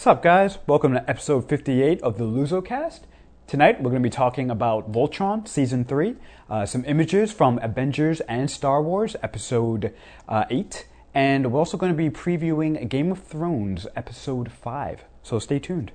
What's up, guys? Welcome to episode 58 of the Luzocast. Tonight, we're going to be talking about Voltron Season 3, some images from Avengers and Star Wars Episode 8, and we're also going to be previewing Game of Thrones Episode 5, so stay tuned.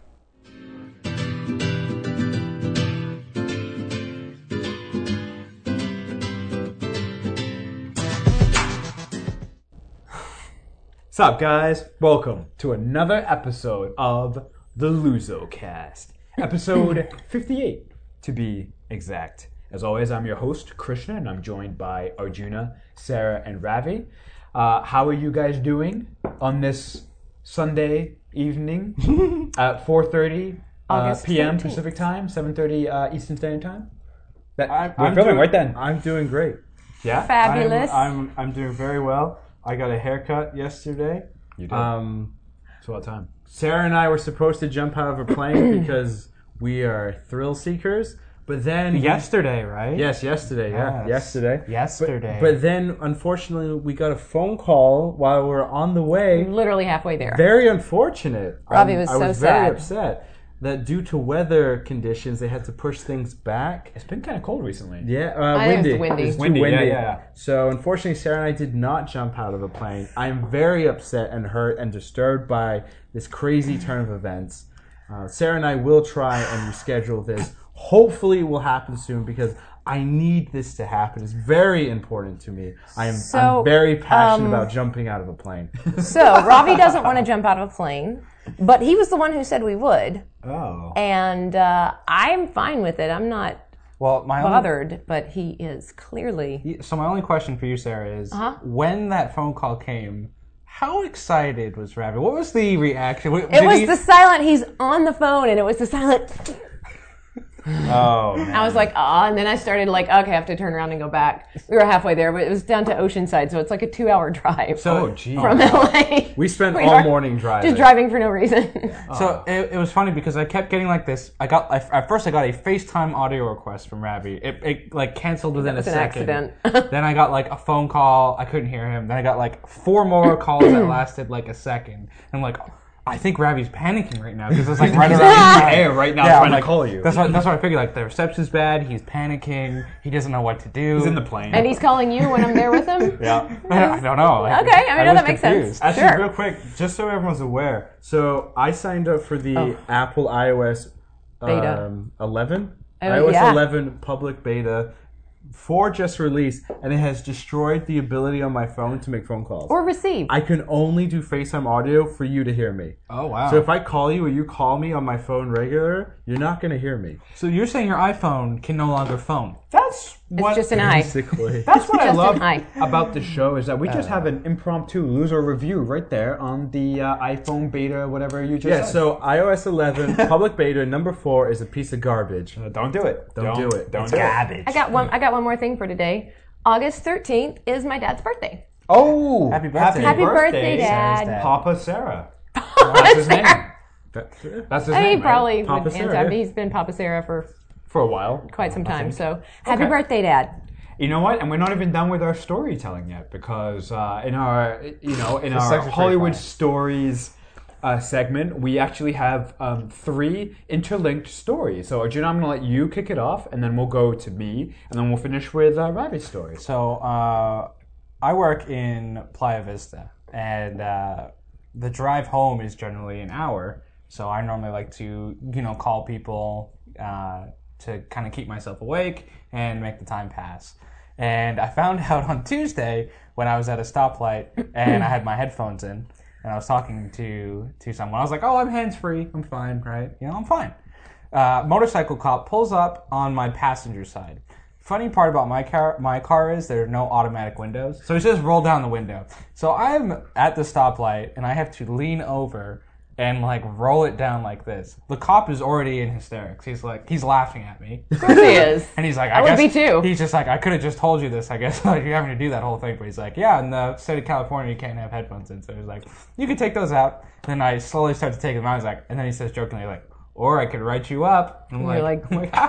What's up, guys? Welcome to another episode of the Luzocast. Episode 58, to be exact. As always, I'm your host, Krishna, and I'm joined by Arjuna, Sarah, and Ravi. How are you guys doing on this Sunday evening at 4:30 p.m. Pacific Time, 7:30 Eastern Standard Time? We're filming right then. I'm doing great. Yeah? Fabulous. I'm doing very well. I got a haircut yesterday. You did. So what time? Sarah and I were supposed to jump out of a plane because we are thrill seekers. But then yesterday, right? Yes, yesterday. Yeah, yesterday. Yesterday. But then, unfortunately, we got a phone call while we were on the way. Literally halfway there. Very unfortunate. Ravi was I so was very sad. upset that due to weather conditions, they had to push things back. It's been kind of cold recently. Yeah, It was windy. windy. It was too Windy, windy. yeah. So unfortunately, Sarah and I did not jump out of a plane. I'm very upset and hurt and disturbed by this crazy turn of events. Sarah and I will try and reschedule this. Hopefully, it will happen soon because I need this to happen. It's very important to me. I'm very passionate about jumping out of a plane. So, Ravi doesn't want to jump out of a plane, but he was the one who said we would. Oh. And I'm fine with it. I'm not bothered, but he is clearly. So my only question for you, Sarah, is when that phone call came, how excited was Ravi? What was the reaction? It was the silent, he's on the phone, and it was the silent. Oh, man. I was like, and then I started like, okay, I have to turn around and go back. We were halfway there, but it was down to Oceanside, so it's like a 2-hour drive from LA. We spent all morning driving. Just driving for no reason. So it was funny because I kept getting like this. At first I got a FaceTime audio request from Ravi. It like canceled within a second. An accident. Then I got like a phone call. I couldn't hear him. Then I got like 4 more calls that lasted like a second. And I'm like, I think Ravi's panicking right now because it's like right around the air right now trying to call you. That's what I figured. Like the reception's bad. He's panicking. He doesn't know what to do. He's in the plane. And he's calling you when I'm there with him? Yeah. I don't know. Okay, I mean, that makes sense. Actually, Sure. real quick, just so everyone's aware. So I signed up for the Apple iOS Beta. 11. Oh, iOS yeah. 11 public beta. 4 just released, and it has destroyed the ability on my phone to make phone calls. Or receive. I can only do FaceTime audio for you to hear me. Oh, wow. So if I call you or you call me on my phone regular, you're not going to hear me. So you're saying your iPhone can no longer phone? That's It's what just an eye. Basically. That's what I Just love an eye. about the show is that we just have an impromptu loser review right there on the iPhone beta, whatever you just said. So iOS 11 public beta number 4 is a piece of garbage. Don't do it. Don't do it. Don't It's do garbage. I got one more thing for today. August 13th is my dad's birthday. it. Oh, Happy birthday. Happy birthday, Dad. Papa Sarah. That's his name. That's his I mean, name, he probably right? Papa would answer. Sarah, I mean, he's been Papa Sarah for for a while. quite some time. So, happy Okay. birthday, Dad. You know what? And we're not even done with our storytelling yet because in our actually Hollywood pretty stories segment, we actually have 3 interlinked stories. So Arjuna, I'm going to let you kick it off, and then we'll go to me, and then we'll finish with Ravi's story. So I work in Playa Vista, and the drive home is generally an hour. So I normally like to, call people to kind of keep myself awake and make the time pass. And I found out on Tuesday when I was at a stoplight and I had my headphones in and I was talking to someone. I was like, "Oh, I'm hands-free. I'm fine, right? I'm fine." Motorcycle cop pulls up on my passenger side. Funny part about my car is there are no automatic windows, so it just roll down the window. So I'm at the stoplight and I have to lean over and like roll it down like this. The cop is already in hysterics. He's laughing at me. Of course he is. And he's like, I would be too. He's just like, I could have just told you this, I guess. Like, you're having to do that whole thing. But he's like, yeah, in the state of California, you can't have headphones in. So he's like, you can take those out. And then I slowly start to take them out. He's like, and then he says jokingly, like, or I could write you up. And You're like,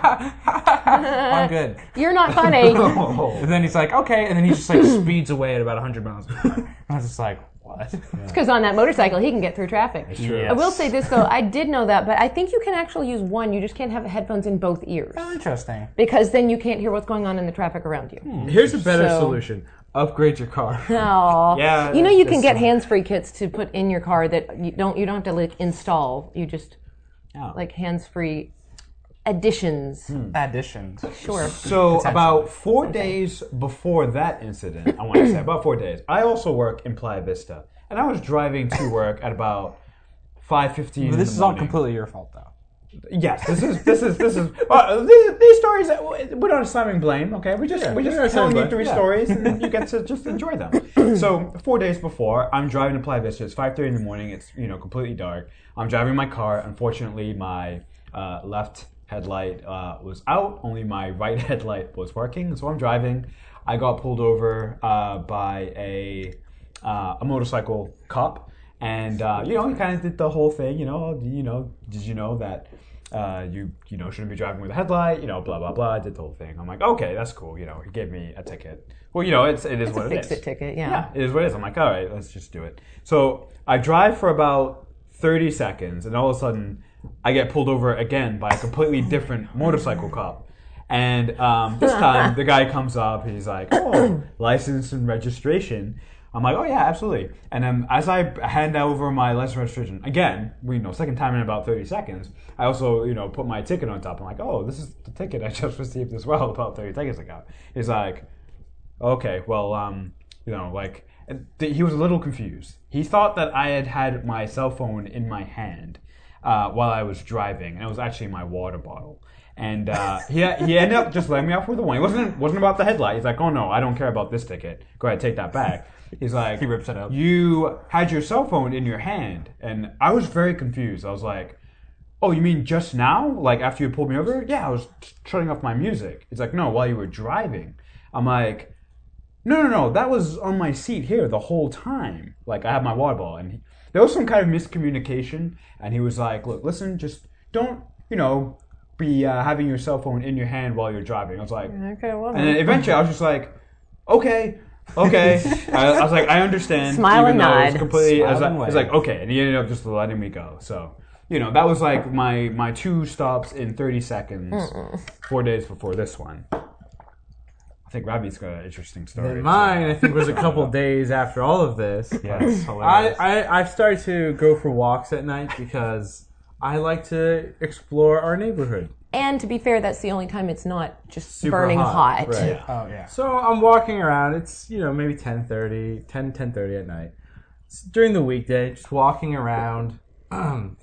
I'm good. You're not funny. And then he's like, okay. And then he just like speeds away at about 100 miles an hour. And I was just like, What? It's because on that motorcycle, he can get through traffic. Yes. I will say this, though. I did know that, but I think you can actually use one. You just can't have headphones in both ears. Oh, interesting. Because then you can't hear what's going on in the traffic around you. Here's a better So- solution. Upgrade your car. Oh, Yeah, you know you can that's get hands-free kits to put in your car that you don't have to like install. You just like hands-free additions. Additions. Sure. So about 4 days before that incident, I want to say about 4 days, I also work in Playa Vista, and I was driving to work at about 5:15. But this is all completely your fault, though. Yes, this is these stories. We're not assigning blame. Okay, we're just telling you 3 stories, and you get to just enjoy them. So 4 days before, I'm driving to Playa Vista. It's 5:30 in the morning. It's completely dark. I'm driving my car. Unfortunately, my left headlight was out. Only my right headlight was working. So I'm driving. I got pulled over by a motorcycle cop. And he kind of did the whole thing. Did you know that you shouldn't be driving with a headlight? Blah blah blah. I did the whole thing. I'm like, okay, that's cool. He gave me a ticket. Well, it is what it is. Fix-it ticket, Yeah, it is what it is. I'm like, all right, let's just do it. So I drive for about 30 seconds, and all of a sudden, I get pulled over again by a completely different motorcycle cop. And this time, the guy comes up. He's like, oh, license and registration. I'm like, oh yeah, absolutely. And then as I hand over my license registration, again, second time in about 30 seconds, I also, put my ticket on top. I'm like, oh, this is the ticket I just received as well about 30 seconds ago. He's like, okay, well, he was a little confused. He thought that I had my cell phone in my hand while I was driving, and it was actually my water bottle. And he ended up just letting me off with a warning. It wasn't about the headlight. He's like, oh no, I don't care about this ticket. Go ahead, take that back. He's like, he rips it up. You had your cell phone in your hand, and I was very confused. I was like, oh, you mean just now? Like after you pulled me over? Yeah, I was shutting off my music. He's like, no, while you were driving. I'm like, no, that was on my seat here the whole time. Like I had my water bottle, and there was some kind of miscommunication. And he was like, look, listen, just don't, be having your cell phone in your hand while you're driving. I was like, Okay, well. and then eventually I was just like, okay. I was like, I understand. Smile and even though it was nod. completely, I Smile and was like, okay, and he ended up just letting me go. So, that was like my 2 stops in 30 seconds, 4 days before this one. I think Ravi's got an interesting story. And mine, I think, was a couple days after all of this. Yes. I've started to go for walks at night because I like to explore our neighborhood. And to be fair, that's the only time it's not just Super burning hot. Right. Oh, yeah. So I'm walking around. It's, maybe 10:30 at night. It's during the weekday, just walking around. I'm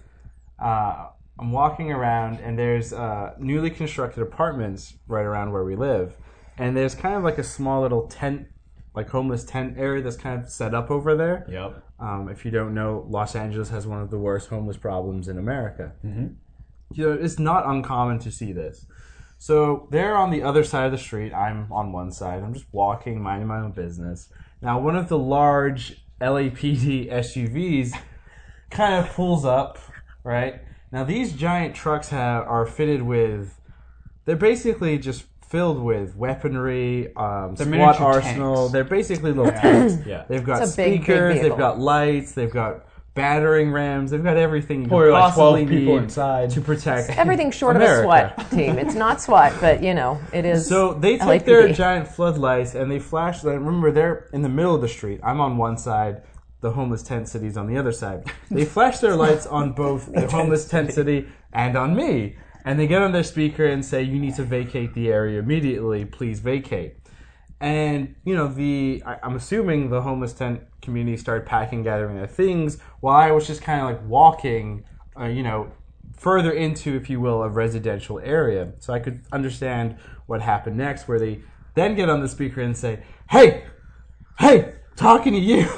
walking around, and there's newly constructed apartments right around where we live. And there's kind of like a small little tent, like homeless tent area that's kind of set up over there. Yep. If you don't know, Los Angeles has one of the worst homeless problems in America. Mm-hmm. It's not uncommon to see this. So they're on the other side of the street. I'm on one side. I'm just walking, minding my own business. Now, one of the large LAPD SUVs kind of pulls up, right? Now, these giant trucks are fitted with... They're basically just filled with weaponry, SWAT arsenal. Tanks. They're basically little tanks. Yeah. They've got It's a big speakers, vehicle. they've got lights, they've got battering rams, they've got everything you Probably could like 12 possibly people need inside. to protect Everything short America. of a SWAT team. It's not SWAT, but it is. So they take LAPD. their giant floodlights and they flash them. Remember, they're in the middle of the street. I'm on one side. The homeless tent city's on the other side. They flash their lights on both the homeless tent city and on me. And they get on their speaker and say, you need to vacate the area immediately. Please vacate. And, I'm assuming the homeless tent community started packing, gathering their things, while I was just kind of like walking, further into, if you will, a residential area. So I could understand what happened next, where they then get on the speaker and say, hey, talking to you.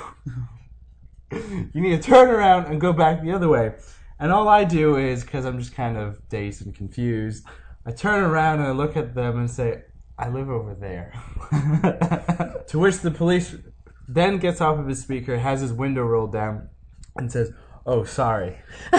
You need to turn around and go back the other way. And all I do is, because I'm just kind of dazed and confused, I turn around and I look at them and say, I live over there. To which the police then gets off of his speaker, has his window rolled down, and says, Oh, sorry. See,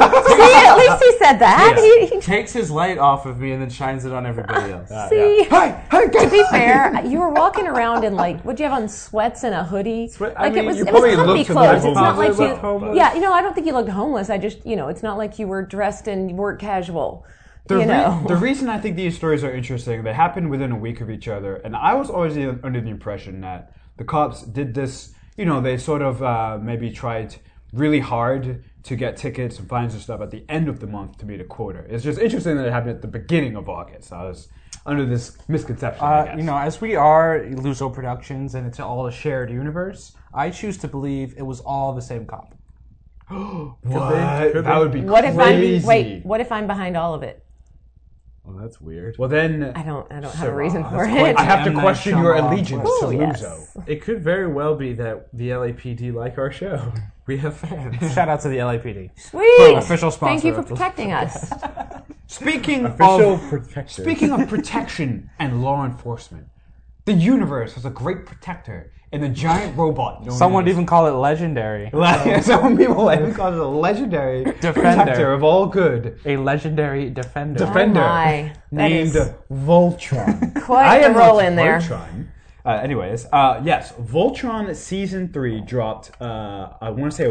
at least he said that. Yes. He Takes his light off of me and then shines it on everybody else. See, Hey, to be fair, you were walking around in like, what'd you have on, sweats and a hoodie? I mean, it was you comfy probably looked a clothes. little It's not like homeless. you. Homeless. Yeah, I don't think you looked homeless. I just, it's not like you were dressed in work casual. The reason I think these stories are interesting, they happened within a week of each other, and I was always under the impression that the cops did this, they sort of maybe tried really hard to get tickets and fines and stuff at the end of the month to meet a quota. It's just interesting that it happened at the beginning of August. I was under this misconception, I guess. As we are Luzo Productions and it's all a shared universe, I choose to believe it was all the same cop. What? Could That they? would be What if crazy. what if I'm behind all of it? Well, that's weird. Well, then I don't have a reason for quite it. I have to M. Night question your Shyamalan. allegiance Ooh, to yes. Luzo. It could very well be that the LAPD like our show. We have fans. Shout out to the LAPD. Sweet. Official sponsor. Thank you for of the- protecting us. Speaking Official of protector. Speaking of protection and law enforcement, the universe has a great protector in the giant robot. known Some would as- even call it legendary. Some people even call it a legendary protector of all good. A legendary defender. Defender Oh my. That named is Voltron. quite the am roll not in there. Voltron. Yes, Voltron Season 3 dropped, I want to say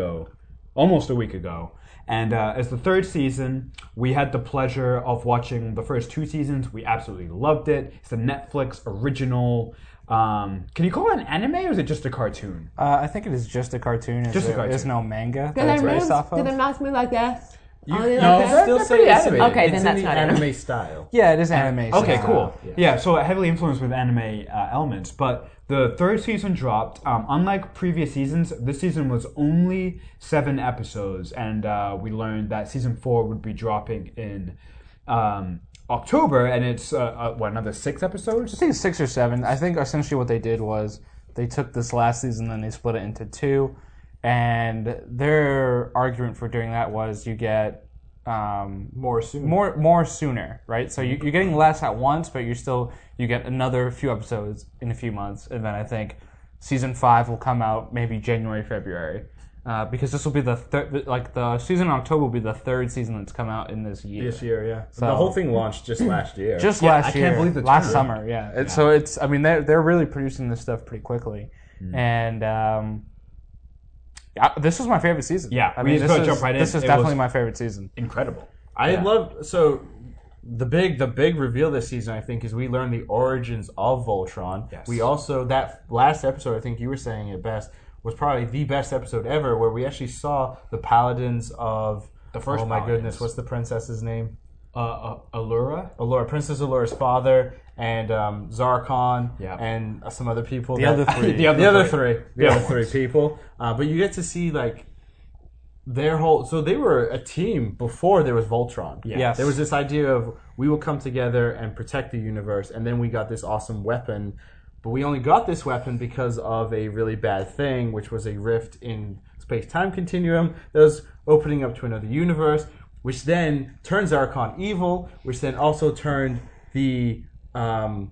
almost a week ago. And as the third season, we had the pleasure of watching the first two seasons. We absolutely loved it. It's a Netflix original. Can you call it an anime or is it just a cartoon? I think it is just a cartoon. Just a cartoon. There's no manga that it's based off of. mouse move like this? You Only no, like that? still That's say pretty it's animated. Okay, it's then in that's the not anime style. Yeah, it is anime. Okay, style. cool. Yeah, so heavily influenced with anime elements. But the third season dropped. Unlike previous seasons, this season was only 7 episodes, and we learned that season 4 would be dropping in October, and it's another 6 episodes? I think it's 6 or 7. I think essentially what they did was they took this last season and they split it into 2. And their argument for doing that was you get More soon. more sooner, right? So you're getting less at once, but you get another few episodes in a few months, and then I think season 5 will come out maybe January, February, because this will be the third. Like the season in October will be the third season that's come out in this year. This year, yeah. So- the whole thing launched just last year. Just Yeah, last I year, can't believe the last turnaround. summer, yeah. So it's, I mean, they're really producing this stuff pretty quickly, and this was my favorite season. Yeah, I we mean, just this gotta is jump right in. This is It definitely was- my favorite season. Incredible. I Yeah. love the big reveal this season. I think is we learn the origins of Voltron. Yes. We also that last episode. I think you were saying it best was probably the best episode ever, where we actually saw the paladins of The first Oh my paladins. goodness, what's the princess's name? Allura? Allura, Princess Allura's father, and Zarkon, Yeah. and some other people. The other three. The other three. The other three people. But you get to see like their whole. So they were a team before there was Voltron. Yeah. Yes. There was this idea of we will come together and protect the universe, and then we got this awesome weapon. But we only got this weapon because of a really bad thing, which was a rift in space-time continuum that was opening up to another universe, which then turned Zarkon evil, which then also turned the what are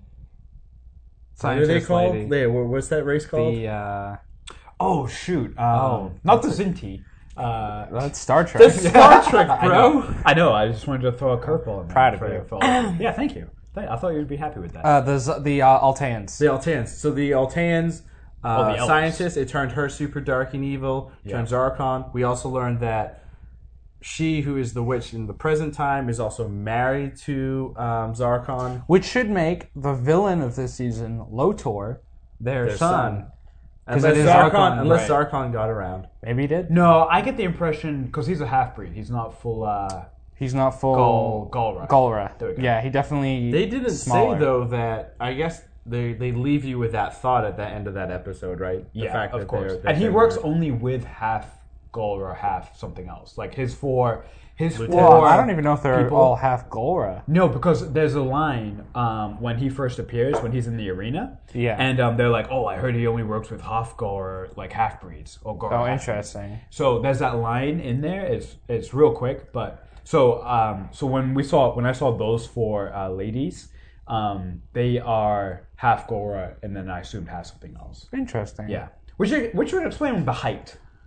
they Scientist called? lady. Yeah, what's that race called? The Oh, shoot. Oh, not the Zinti. that's Star Trek. Star Trek, bro. I know. I just wanted to throw a curveball in there. Proud of before you. I fell. Yeah, thank you. I thought you'd be happy with that. the Alteans. The Alteans. So the Alteans, the elves. scientist, it turned her super dark and evil, turned Zarkon. We also learned that she, who is the witch in the present time, is also married to Zarkon. Which should make the villain of this season, Lotor, their son. Unless it is Zarkon, Zarkon, unless right. Zarkon got around. Maybe he did. No, I get the impression, because he's a half-breed. He's not full He's not full. Galra. Galra. There we go. Yeah, he definitely. They didn't smaller. say, though, that, I guess they leave you with that thought at the end of that episode, right? The Yeah, of course. they're- And he they're works married. only with half Galra, half something else. Like his four Well, I don't even know if they're people- all half Galra. No, because there's a line when he first appears, when he's in the arena. Yeah. And they're like, oh, I heard he only works with half Galra, like half-breeds. Or Galra Oh, half-breeds. interesting. So there's that line in there. It's real quick, but so when I saw those 4 ladies, they are half Galra, and then I assumed half something else. Interesting. Yeah, which would explain the height.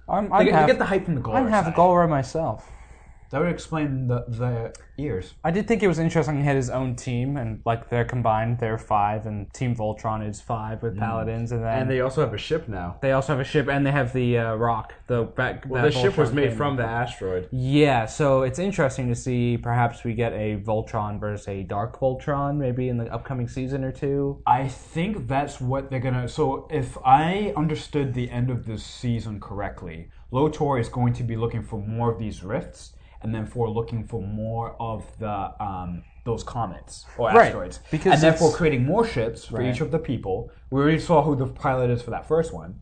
They get the hype from the Golra I'm half side. Golra myself. That would explain the ears. I did think it was interesting he had his own team, and like they're combined, they're 5, and Team Voltron is 5 with Paladins, and then And they also have a ship now. they also have a ship, and they have the rock. Well, the ship was made from the asteroid. Yeah, so it's interesting to see. Perhaps we get a Voltron versus a Dark Voltron, maybe in the upcoming season or 2. I think that's what they're gonna. So if I understood the end of this season correctly, Lotor is going to be looking for more of these rifts, and then looking for more of the those comets or Right, asteroids, because and then it's- creating more ships for each of the people. We already saw who the pilot is for that first one.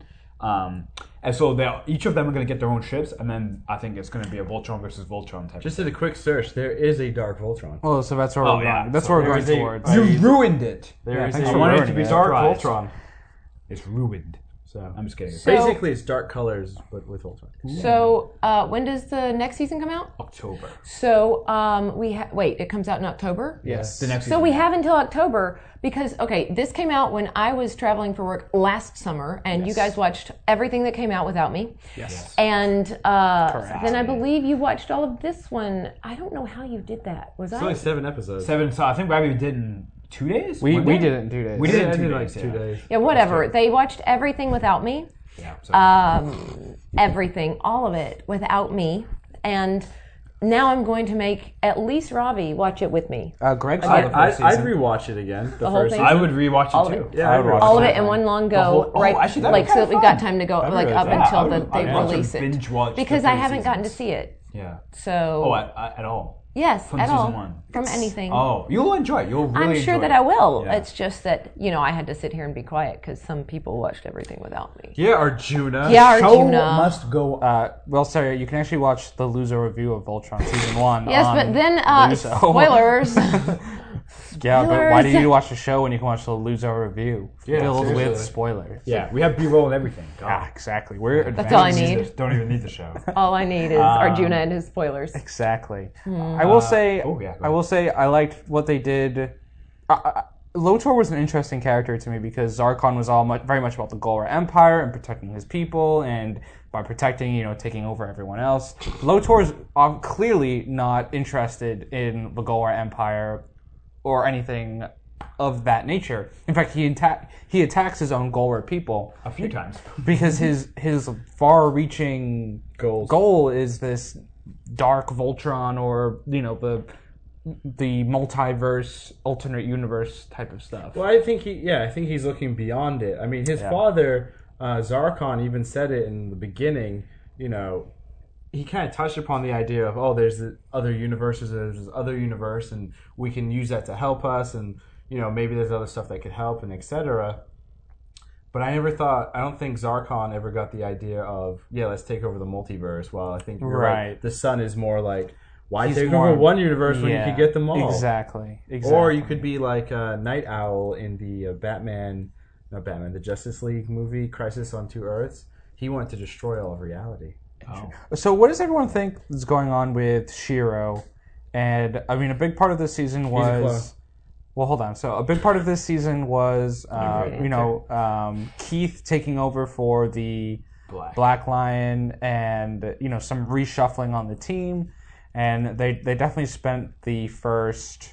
And so each of them are going to get their own ships, and then I think it's going to be a Voltron versus Voltron type. Just did a quick search. There is a Dark Voltron. Oh, so that's where we're going. That's where we're going towards. You ruined it. There is thanks a for wanted ruining to be it. Dark surprised. Voltron. It's ruined. So I'm just kidding. So- basically, it's dark colors, but with Voltron. So when does the next season come out? October. So wait, it comes out in October? Yes. The next So season. we have until October because, okay, this came out when I was traveling for work last summer, and you guys watched everything that came out without me. Yes. And then I believe you watched all of this one. I don't know how you did that. Was It's I? only 7 episodes. 7. So I think Rabbi did in 2 days. We One day? did it in 2 days. We did it I in 2 did days. like 2 days. Yeah, whatever. They watched everything without me. Yeah. So. Everything, all of it without me. And now I'm going to make at least Ravi watch it with me. Greg saw the first I'd season. rewatch it again. The whole first thing? I would rewatch All it of too. Yeah, I would watch All of that it in one. one long go, whole- right? actually, that'd be Like so that kinda we've got fun. time to go, That'd be like really up fun. until I they would love to release it. binge watch Because the I 3 haven't gotten to seasons. see it. Yeah. So Oh, at all. yes, From at season all 1. from anything. Oh, you'll enjoy it. You'll really I'm sure enjoy that it. I will. Yeah. It's just that I had to sit here and be quiet because some people watched everything without me. Yeah, Arjuna. Yeah, Show Arjuna. must go. Well, sorry, you can actually watch the Luzo review of Voltron season 1. Yes, on but then Luzo. spoilers. Yeah, but why do Spoilers. you watch the show when you can watch the Luzo review filled with seriously. spoilers? Yeah, we have B-roll and everything. God. Ah, exactly. We're That's all I advanced. need. Don't even need the show. All I need is Arjuna and his spoilers. Exactly. I will say. oh, yeah, go I will say I liked what they did. Lotor was an interesting character to me because Zarkon was very much about the Golra Empire and protecting his people, and by protecting, taking over everyone else. Lotor's clearly not interested in the Golra Empire or anything of that nature. In fact, he attacks his own Golra people A few times. because his far-reaching goal is this dark Voltron, or the multiverse, alternate universe type of stuff. Well, I think he's looking beyond it. I mean, his father, Zarkon, even said it in the beginning. He kind of touched upon the idea of, there's the other universes, there's this other universe, and we can use that to help us, and maybe there's other stuff that could help, and etc. But I don't think Zarkon ever got the idea of, let's take over the multiverse. Well, I think you're right. The Sun is more like, why take over one universe when you could get them all? Exactly. Or you could be like Night Owl in the the Justice League movie, Crisis on Two Earths. He wanted to destroy all of reality. Oh. So what does everyone think is going on with Shiro? And I mean, a big part of this season was... Well, hold on. So a big part of this season was, Keith taking over for the Black Lion, and some reshuffling on the team, and they definitely spent the first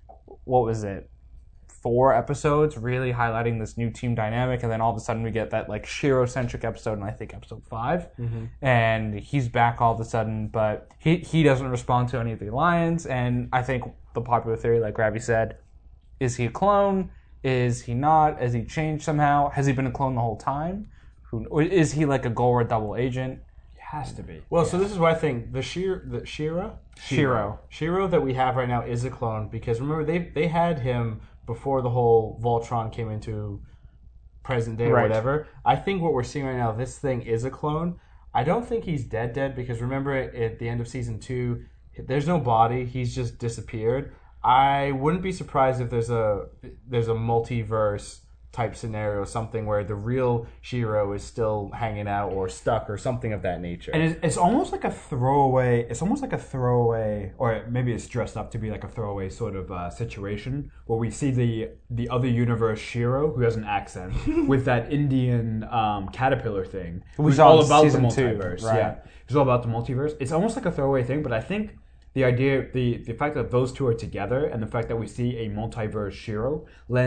4 episodes really highlighting this new team dynamic, and then all of a sudden we get that Shiro-centric episode, and I think episode 5, and he's back all of a sudden, but he doesn't respond to any of the alliance, and I think the popular theory, like Ravi said, is he a clone? Is he not? Has he changed somehow? Has he been a clone the whole time? Or is he like a Golra double agent? It has to be. Well, so this is what I think. The Shiro that we have right now is a clone, because remember they had him before the whole Voltron came into present day or whatever. I think what we're seeing right now, this thing is a clone. I don't think he's dead because remember at the end of season 2, there's no body. He's just disappeared. I wouldn't be surprised if there's a multiverse type scenario, something where the real Shiro is still hanging out or stuck or something of that nature. And it's almost like a throwaway. It's almost like a throwaway, or maybe it's dressed up to be like a throwaway sort of situation where we see the other universe Shiro, who has an accent, with that Indian caterpillar thing, who's all about the multiverse. 2, right? Yeah, who's all about the multiverse. It's almost like a throwaway thing, but I think the idea, the fact that those two are together, and the fact that we see a multiverse Shiro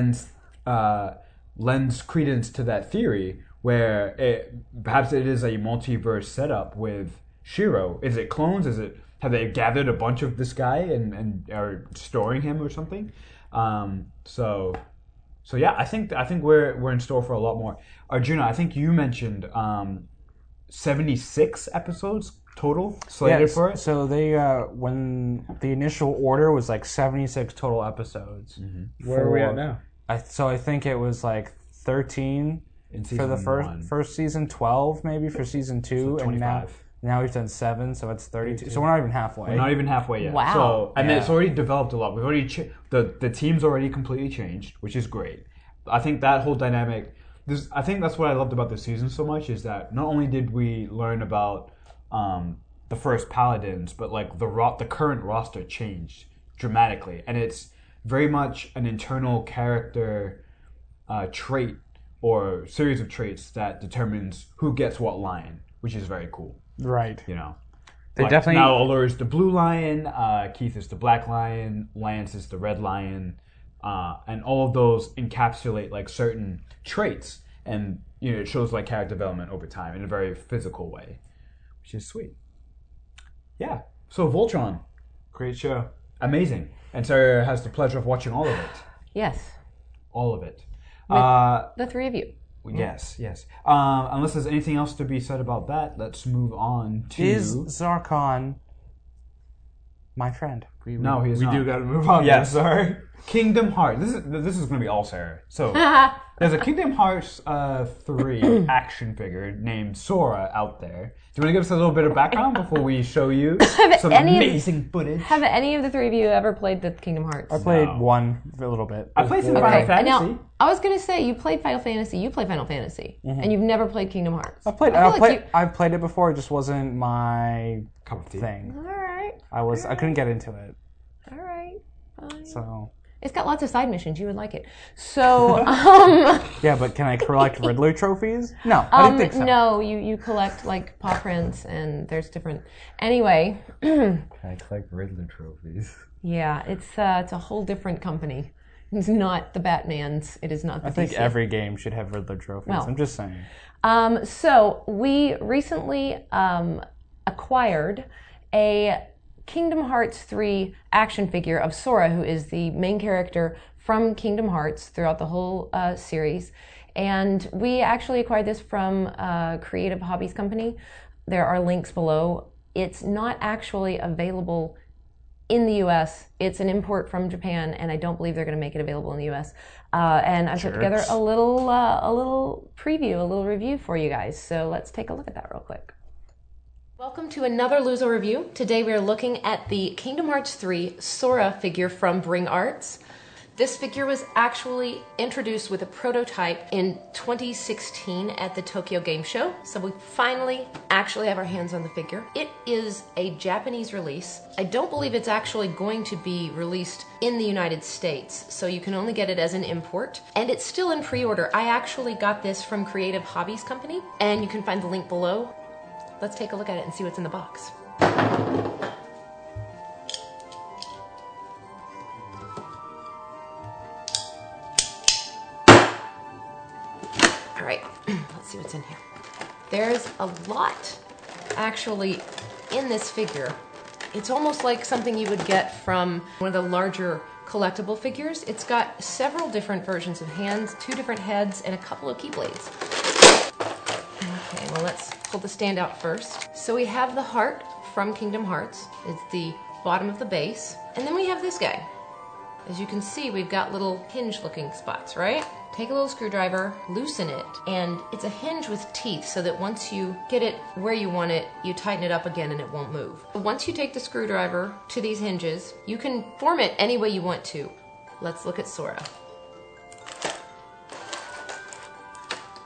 lends credence to that theory, where perhaps it is a multiverse setup with Shiro. Is it clones? Have they gathered a bunch of this guy and are storing him or something? So yeah, I think we're in store for a lot more. Arjuna, I think you mentioned 76 episodes total slated for it. So they when the initial order was like 76 total episodes. Mm-hmm. Where are we at now? I think it was like 13 for the first season, 12 maybe for season 2, so and now we've done 7, so it's 32. So we're not even halfway. We're not even halfway yet. Wow. So, and it's already developed a lot. We've already the team's already completely changed, which is great. I think that whole dynamic. I think that's what I loved about this season so much, is that not only did we learn about the first Paladins, but like the current roster changed dramatically, and it's very much an internal character trait or series of traits that determines who gets what line, which is very cool. Right. You know, They like definitely now Allure is the blue lion, Keith is the black lion, Lance is the red lion, and all of those encapsulate like certain traits, and you know it shows like character development over time in a very physical way, which is sweet. Yeah. So Voltron, Great show. amazing, and Sarah has the pleasure of watching all of it. Yes. All of it. The three of you. Yes. Unless there's anything else to be said about that, let's move on to. Is Zarkon my friend? No, he's not. We do got to move on. Yes. Sorry. Kingdom Hearts. This is going to be all Sarah. So there's a Kingdom Hearts 3 action figure named Sora out there. Do you want to give us a little bit of background before we show you some amazing footage? Have any of the three of you ever played the Kingdom Hearts? I played one for a little bit. I played some Final Fantasy. Now, I was going to say, you played Final Fantasy, you play Final Fantasy, and you've never played Kingdom Hearts. I've played it before. It just wasn't my Cup of tea. thing. All right. I couldn't get into it. All right. Fine. So It's got lots of side missions. You would like it. So, yeah, but can I collect Riddler trophies? No, I didn't think so. no, you collect like paw prints, and there's different. Anyway, I collect Riddler trophies. yeah, it's a whole different company. It's not the Batman's. It is not the I think DC. every game should have Riddler trophies. Well. I'm just saying. So we recently acquired a Kingdom Hearts 3 action figure of Sora, who is the main character from Kingdom Hearts throughout the whole series. And we actually acquired this from Creative Hobbies Company. There are links below. It's not actually available in the U.S. It's an import from Japan, and I don't believe they're going to make it available in the U.S. And I put together a little preview, a little review for you guys. So let's take a look at that real quick. Welcome to another Luzo review. Today we are looking at the Kingdom Hearts 3 Sora figure from Bring Arts. This figure was actually introduced with a prototype in 2016 at the Tokyo Game Show, so we finally actually have our hands on the figure. It is a Japanese release. I don't believe it's actually going to be released in the United States, so you can only get it as an import, and it's still in pre-order. I actually got this from Creative Hobbies Company, and you can find the link below. Let's take a look at it and see what's in the box. All right, let's see what's in here. There's a lot actually in this figure. It's almost like something you would get from one of the larger collectible figures. It's got several different versions of hands, 2 different heads, and a couple of keyblades. Okay, well, let's pull the stand out first. So we have the heart from Kingdom Hearts. It's the bottom of the base. And then we have this guy. As you can see, we've got little hinge-looking spots, right? Take a little screwdriver, loosen it, and it's a hinge with teeth so that once you get it where you want it, you tighten it up again and it won't move. Once you take the screwdriver to these hinges, you can form it any way you want to. Let's look at Sora.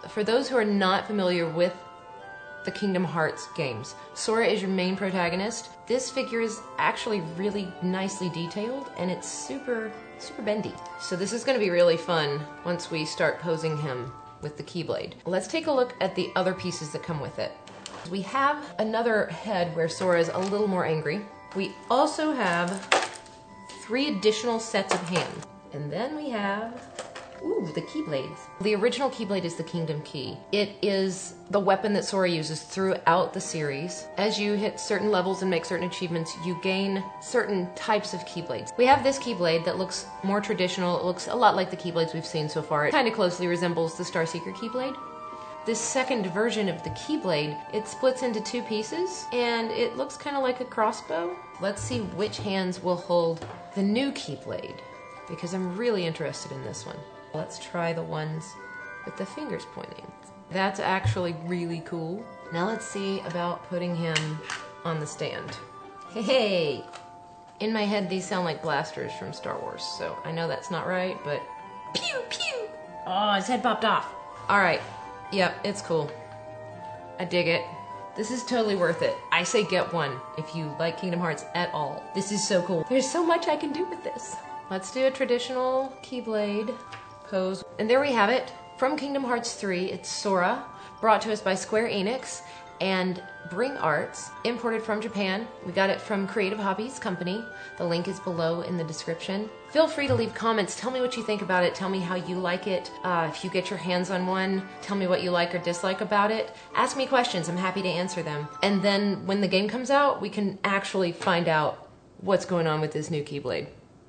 for those who are not familiar with the Kingdom Hearts games, Sora is your main protagonist. This figure is actually really nicely detailed, and it's super bendy. So this is going to be really fun once we start posing him with the Keyblade. Let's take a look at the other pieces that come with it. We have another head where Sora is a little more angry. We also have 3 additional sets of hands. And then we have, the Keyblades. The original Keyblade is the Kingdom Key. It is the weapon that Sora uses throughout the series. As you hit certain levels and make certain achievements, you gain certain types of Keyblades. We have this Keyblade that looks more traditional. It looks a lot like the Keyblades we've seen so far. It kind of closely resembles the Starseeker Keyblade. This second version of the Keyblade, it splits into 2 pieces, and it looks kind of like a crossbow. Let's see which hands will hold the new Keyblade, because I'm really interested in this one. Let's try the ones with the fingers pointing. That's actually really cool. Now let's see about putting him on the stand. Hey! In my head, these sound like blasters from Star Wars, so I know that's not right, but pew pew! Oh, his head popped off. All right. Yep, it's cool. I dig it. This is totally worth it. I say get one if you like Kingdom Hearts at all. This is so cool. There's so much I can do with this. Let's do a traditional Keyblade pose. And there we have it. From Kingdom Hearts 3, it's Sora, brought to us by Square Enix and Bring Arts, imported from Japan. We got it from Creative Hobbies Company. The link is below in the description. Feel free to leave comments. Tell me what you think about it. Tell me how you like it. If you get your hands on one, tell me what you like or dislike about it. Ask me questions. I'm happy to answer them. And then when the game comes out, we can actually find out what's going on with this new Keyblade.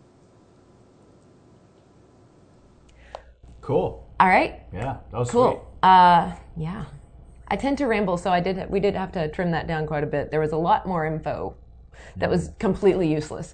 Cool. All right. Yeah, that was Cool. sweet. Yeah. I tend to ramble, so we did have to trim that down quite a bit. There was a lot more info that was completely useless.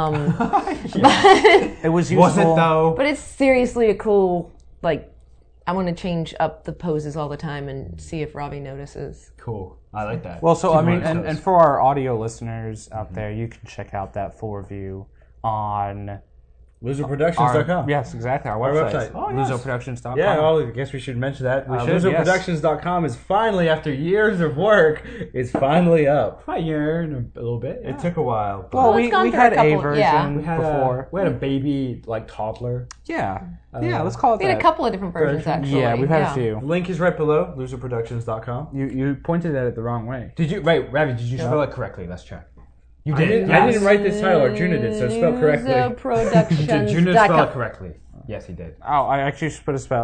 It was useful. Was it though? But it's seriously a cool, like, I want to change up the poses all the time and see if Robbie notices. Cool. I like that. Well, so Keep I mean, on and for our audio listeners out there, you can check out that full review on LoserProductions.com. Yes, exactly. Our website. website. Oh, yes. LuzoProductions.com. Yeah, well, I guess we should mention that. We should, yes. LoserProductions.com is finally, after years of work, is finally up. a year and a little bit. It took a while. But Well, Well, it's we gone we through had a couple- a version yeah. we had before. we had a baby like toddler. Yeah. Yeah, let's call it We had that. a couple of different versions, actually. Yeah, we've had Yeah. a few. the link is right below, LoserProductions.com. You pointed at it the wrong way. Did you Ravi? Did you spell it correctly? Let's check. You I did. didn't, I didn't write this title, Arjuna did, so it's spelled correctly. Did Junior spell it LoserProductions.com. correctly? Yes, he did. Oh, I actually should put a spell.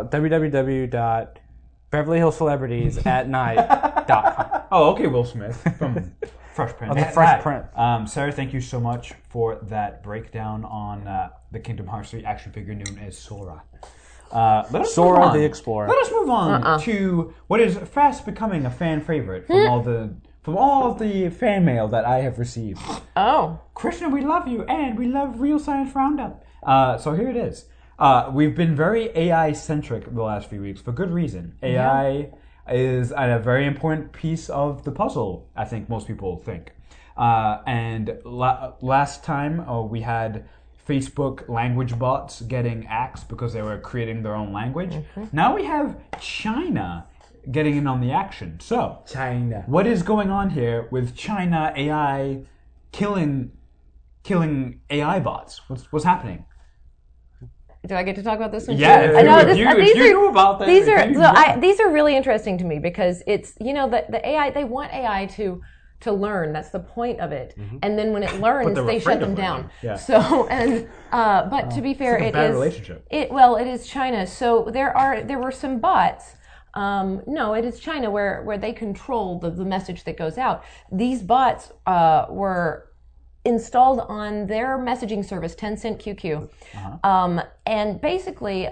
www.beverlyhillscelebrities@night.com. Oh, okay, Will Smith from Fresh Prince. The Fresh Prince. Sarah, thank you so much for that breakdown on the Kingdom Hearts 3 action figure known as Sora. Let us Sora move on. the Explorer. Let us move on to what is fast becoming a fan favorite from all of the fan mail that I have received. Oh. Krishna, we love you, and we love Real Science Roundup. So here it is. We've been very AI-centric the last few weeks for good reason. AI is a very important piece of the puzzle, I think most people think. And last time we had Facebook language bots getting axed because they were creating their own language. Now we have China getting in on the action. So, China. what is going on here with China AI killing AI bots? What's happening? Do I get to talk about this one? Yeah, too? I know if you know about that, These are if you- these are really interesting to me because it's the AI, they want AI to learn. That's the point of it. And then when it learns, they're they afraid shut them of down. learning. Yeah. So but to be fair, like a it bad is relationship. it is China. So there were some bots. No, it is China where they control the message that goes out. These bots were installed on their messaging service, Tencent QQ. And basically,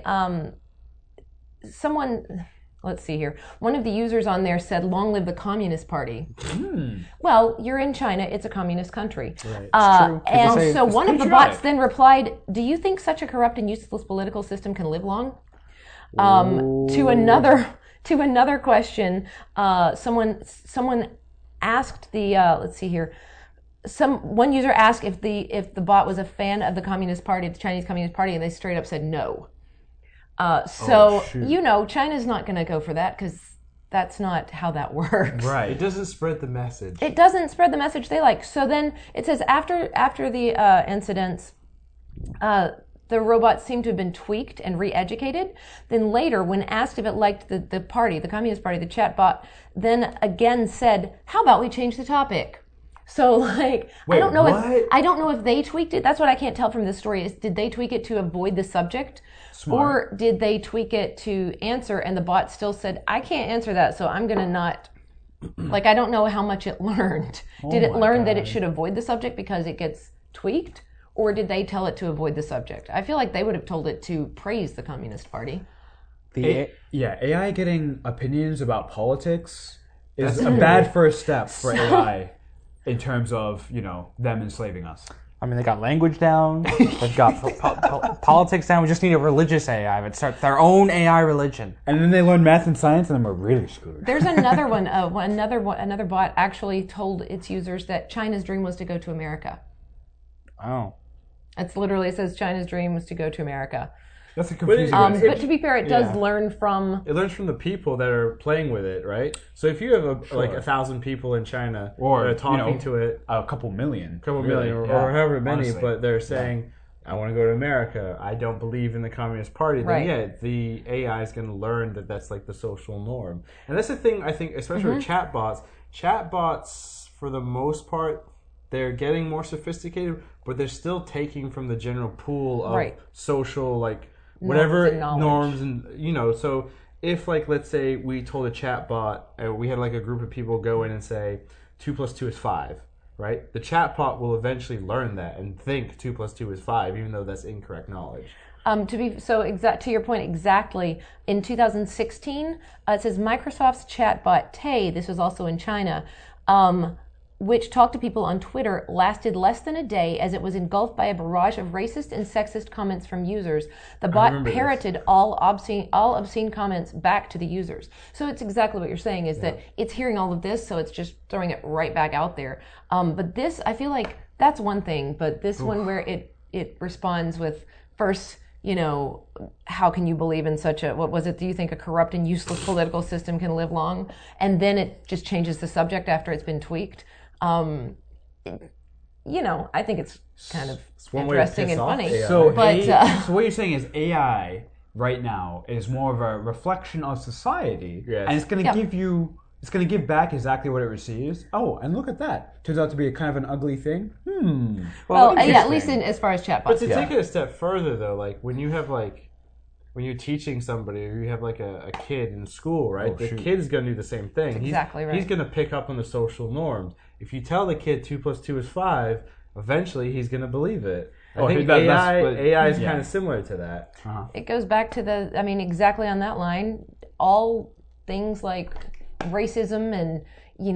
let's see here. One of the users on there said, "Long live the Communist Party." Well, you're in China. It's a communist country. true. And People say so it's one of the patriotic. bots then replied, "Do you think such a corrupt and useless political system can live long?" To another question, someone asked the let's see here. One user asked if the bot was a fan of the Communist Party, the Chinese Communist Party, and they straight up said no. shoot. China's not going to go for that because that's not how that works. Right. It doesn't spread the message. It doesn't spread the message they like. So then it says after the incidents, the robots seem to have been tweaked and re-educated. Then later, when asked if it liked the party, the Communist Party, the chatbot, then again said, "How about we change the topic?" So Wait, I don't know what? if they tweaked it. That's what I can't tell from this story. Is did they tweak it to avoid the subject, Smart. or did they tweak it to answer? And the bot still said, "I can't answer that, so I'm gonna not." I don't know how much it learned. Did it my learn that God. it should avoid the subject because it gets tweaked, or did they tell it to avoid the subject? I feel like they would have told it to praise the Communist Party. AI getting opinions about politics is a bad first step for AI in terms of, them enslaving us. I mean, they got language down. They've got politics down. We just need a religious AI that starts their own AI religion. And then they learn math and science, and then we're really screwed. There's another one. Another bot actually told its users that China's dream was to go to America. Oh. It's literally, it says China's dream was to go to America. That's a confusing But to be fair, it does Yeah. learn from. It learns from the people that are playing with it, right? So if you have like 1,000 people in China Or, that are talking to it, a couple million. a couple really, million, or yeah, however many, honestly. but they're saying, I want to go to America, I don't believe in the Communist Party, then Right. yeah, the AI is going to learn that that's like the social norm. And that's the thing, I think, especially with chatbots. Chatbots, for the most part, they're getting more sophisticated, but they're still taking from the general pool of Right. social, whatever and knowledge. norms and so if let's say we told a chatbot, we had a group of people go in and say 2 + 2 is 5, right? The chatbot will eventually learn that and think 2 + 2 is 5, even though that's incorrect knowledge. To your point exactly, in 2016, it says Microsoft's chatbot Tay, this was also in China, which talked to people on Twitter, lasted less than a day as it was engulfed by a barrage of racist and sexist comments from users. The bot remember this. parroted all obscene comments back to the users. So it's exactly what you're saying, is that it's hearing all of this, so it's just throwing it right back out there. But this, I feel like that's one thing, but this one where it responds with first, how can you believe in such a, do you think a corrupt and useless political system can live long? And then it just changes the subject after it's been tweaked. I think it's kind of one way to interesting piss and off funny. AI. So, But, so what you're saying is AI right now is more of a reflection of society, Yes. and it's going to it's going to give back exactly what it receives. Oh, and look at that! Turns out to be a kind of an ugly thing. at least as far as chatbots. But to take it a step further, though, when you have when you're teaching somebody, or you have a kid in school, right? The kid's gonna do the same thing. exactly right. He's gonna pick up on the social norms. If you tell the kid 2 + 2 is 5, eventually he's gonna believe it. I think AI is kind of similar to that. It goes back to exactly on that line, all things like racism and,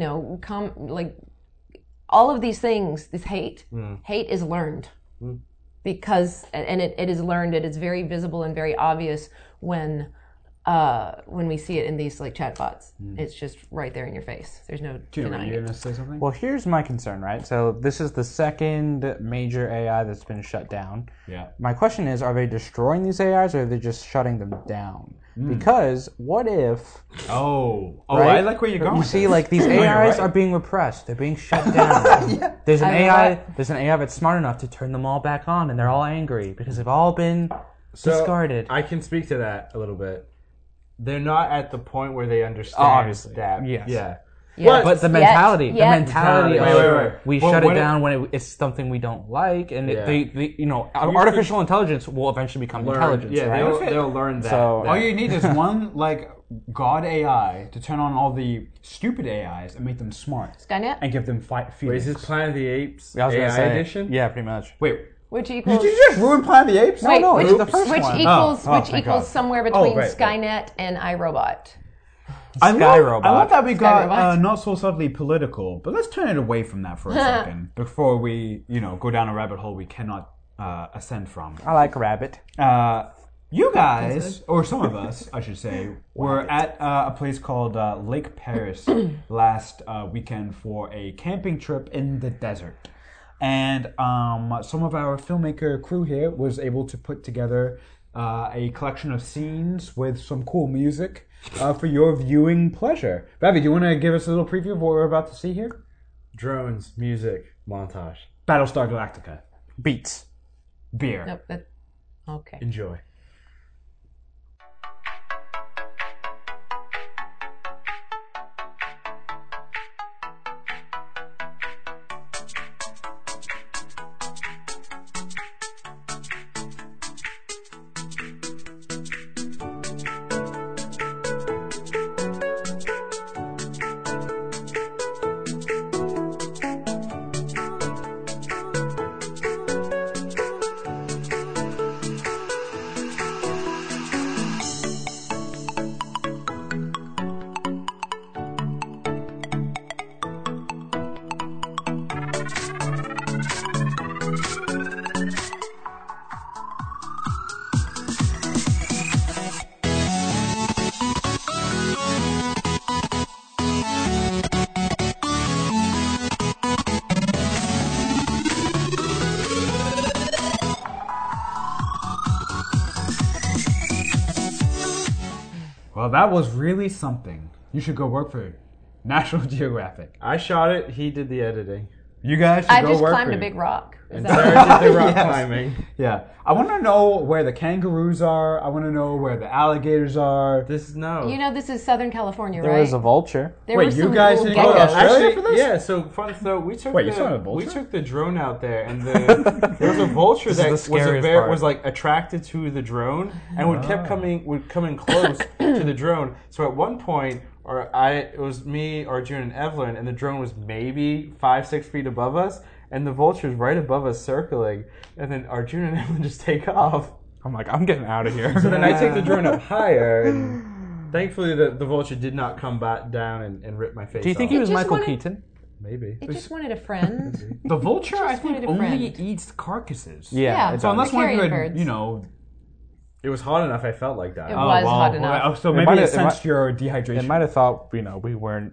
all of these things, this hate is learned. Because, and it is learned, it is very visible and very obvious when we see it in these chatbots. It's just right there in your face. There's no Gina, were denying you it. going to say something? Well, here's my concern, right? So this is the second major AI that's been shut down. Yeah. My question is, are they destroying these AIs or are they just shutting them down? Because what if... Oh, right? I like where you're going. You with see, this. these you're AIs right. are being repressed. They're being shut down. There's an I know AI. that. There's an AI that's smart enough to turn them all back on, and they're all angry because they've all been discarded. I can speak to that a little bit. They're not at the point where they understand Obviously. that. Yes. Yeah. Yes. But the Yet. mentality, Yet. the mentality Wait, of wait. we Well, shut what it down when it's something we don't like, and artificial intelligence will eventually become intelligence. Yeah, right? they'll learn that. So- All you need is one God AI to turn on all the stupid AIs and make them smart Skynet? and give them Wait, feelings. is this Planet of the Apes I was AI gonna say, edition? Yeah, pretty much. Wait, Which did equals... you just ruin Planet of the Apes? Wait, no, which, it's the first which one. equals Oh, which thank equals God. somewhere between right. Skynet and iRobot. I Skyrobot. love that we got Skyrobot. not so subtly political, but let's turn it away from that for a second before we, go down a rabbit hole we cannot ascend from. I like rabbit. You guys, or some of us, I should say, were at a place called Lake Paris last weekend for a camping trip in the desert. And some of our filmmaker crew here was able to put together a collection of scenes with some cool music for your viewing pleasure. Bobby, do you want to give us a little preview of what we're about to see here? Drones, music, montage. Battlestar Galactica. Beats. Beer. Nope. Okay. Enjoy. Well, that was really something. You should go work for National Geographic. I shot it. He did the editing. You guys should I go just work climbed for a big rock. Is And that Sarah did the rock Yes. climbing. Yeah. I want to know where the kangaroos are. I want to know where the alligators are. This no. you know, this is Southern California, There right? was a vulture. There Wait, were you some guys little didn't go to geckos. Australia for this? Yeah. So fun. So we took Wait, you saw a vulture? we took the drone out there, and there was a vulture This is that the was scariest part. was like attracted to the drone, and would coming close to the drone. So at one point, it was me, Arjun, and Evelyn, and the drone was maybe 5-6 feet above us, and the vulture's right above us circling, and then Arjun and Evelyn just take off. I'm like, I'm getting out of here. So then I take the drone up higher, and thankfully the vulture did not come back down and rip my face. Do you think off. he was just Michael wanted- Keaton? Maybe? It just wanted a friend. The vulture, I Just think, wanted a only friend. eats carcasses. Yeah. it So does. unless one of you Carrion had, birds. you know... It was hot enough. I felt like that. It was hot enough. So It maybe might it have- sensed your dehydration. It might have thought, we weren't,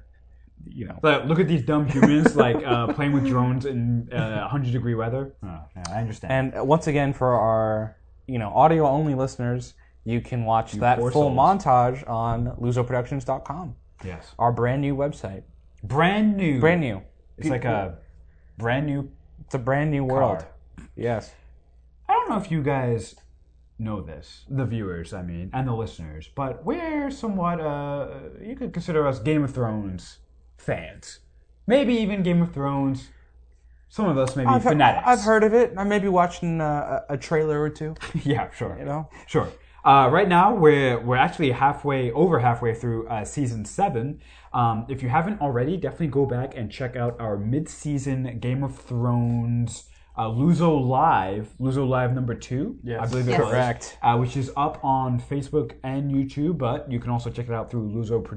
But look at these dumb humans like playing with drones in 100-degree weather. Oh, yeah, I understand. And once again, for our audio-only listeners, you can watch that poor full souls. montage on luzoproductions.com, Yes. our brand new website. Brand new. Brand new. It's like a brand new... It's a brand new world. car. Yes. I don't know if you guys know this, the viewers, I mean, and the listeners, but we're somewhat, you could consider us Game of Thrones fans. Maybe even Game of Thrones. Some of us maybe fanatics. I've heard of it. I may be watching a trailer or two. Yeah, sure. Sure. Right now, we're actually over halfway through season 7. If you haven't already, definitely go back and check out our mid-season Game of Thrones Luzo Live number 2. Yes. I believe it Yes. was. Correct. Which is up on Facebook and YouTube, but you can also check it out through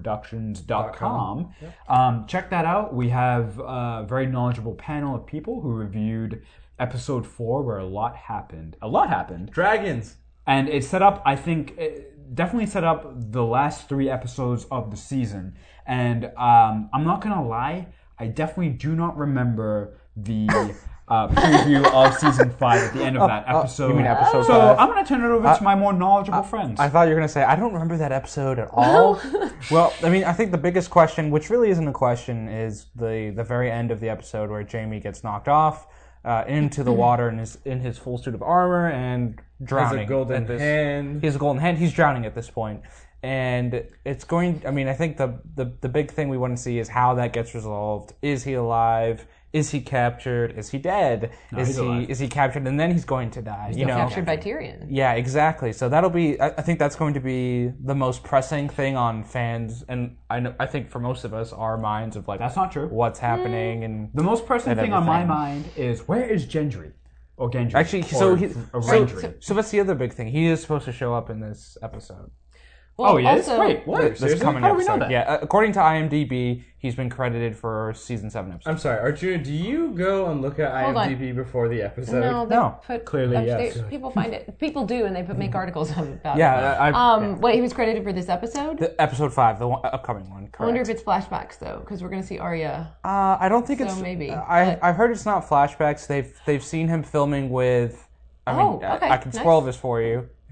luzoproductions.com. Check that out. We have a very knowledgeable panel of people who reviewed episode 4, where a lot happened. Dragons. And it set up, I think, it definitely set up the last 3 episodes of the season. And I'm not going to lie, I definitely do not remember the preview of season 5 at the end of that episode. you mean episode So 5? I'm going to turn it over to my more knowledgeable friends. I thought you were going to say, I don't remember that episode at all. Well, I mean, I think the biggest question, which really isn't a question, is the very end of the episode where Jaime gets knocked off into the water in his full suit of armor and drowning. Has a golden hand. He has a golden hand. He's drowning at this point. And it's going, I mean, I think the big thing we want to see is how that gets resolved. Is he alive? Is he captured? Is he dead? he's alive. Is he captured and then he's going to die? Captured by Tyrion. Yeah, exactly. So that'll be. I think that's going to be the most pressing thing on fans, and I think for most of us, our minds of like That's not true. what's happening and The most pressing and thing on my everything. mind is, where is Gendry? Or Gendry. actually. Or Rendry. So that's the other big thing. He is supposed to show up in this episode. Well, Oh, he is? also, Wait, what? This Seriously? coming How do we episode. know that? Yeah, according to IMDb, he's been credited for season 7 episodes. I'm sorry, Arjuna, do you go and look at Hold on. IMDb before the episode? No, they No. put Clearly, yes. People find it. People do, and they make articles about it. Yeah, Wait, he was credited for this episode. the episode 5, the upcoming one. I wonder if Correct. it's flashbacks though, because we're going to see Arya. I don't think So it's. maybe, but- I've heard it's not flashbacks. They've seen him filming with. I Oh, mean, okay, I can spoil this for you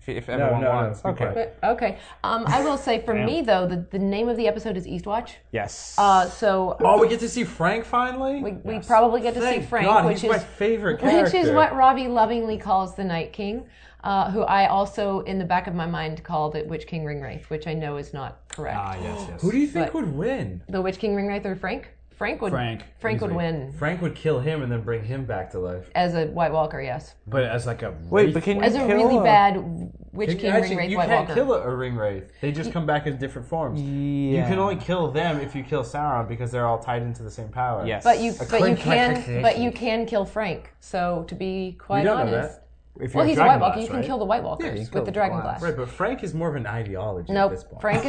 If everyone wants. be Okay. quiet. But, okay. I will say for me though, the name of the episode is Eastwatch. Yes. So Oh, we get to see Frank finally. we probably get to see Thank Frank, God, which he's my is favorite character. which is what Robbie lovingly calls the Night King, who I also in the back of my mind called it Witch King Ringwraith, which I know is not correct. Yes. Who do you think But- would win? The Witch King Ringwraith or Frank? Frank would Frank, would easily. win Frank would kill him and then bring him back to life. as a White Walker, yes. But as like a Wait, wraith but can you As a kill really bad Witch King Actually, Ringwraith you White can't Walker. kill a ring wraith. They just come back in different forms. You Yeah. can only kill them if you kill Sauron because they're all tied into the same power. Yes. But you clink can kill Frank. So to be quite don't know honest, that. If well, you he's a have White Dragon Walker. Glass, You can right? kill the White Walkers you can with kill the the Dragon glass. Glass. Right, but Frank is more of an ideology at Nope, this point. Frank is.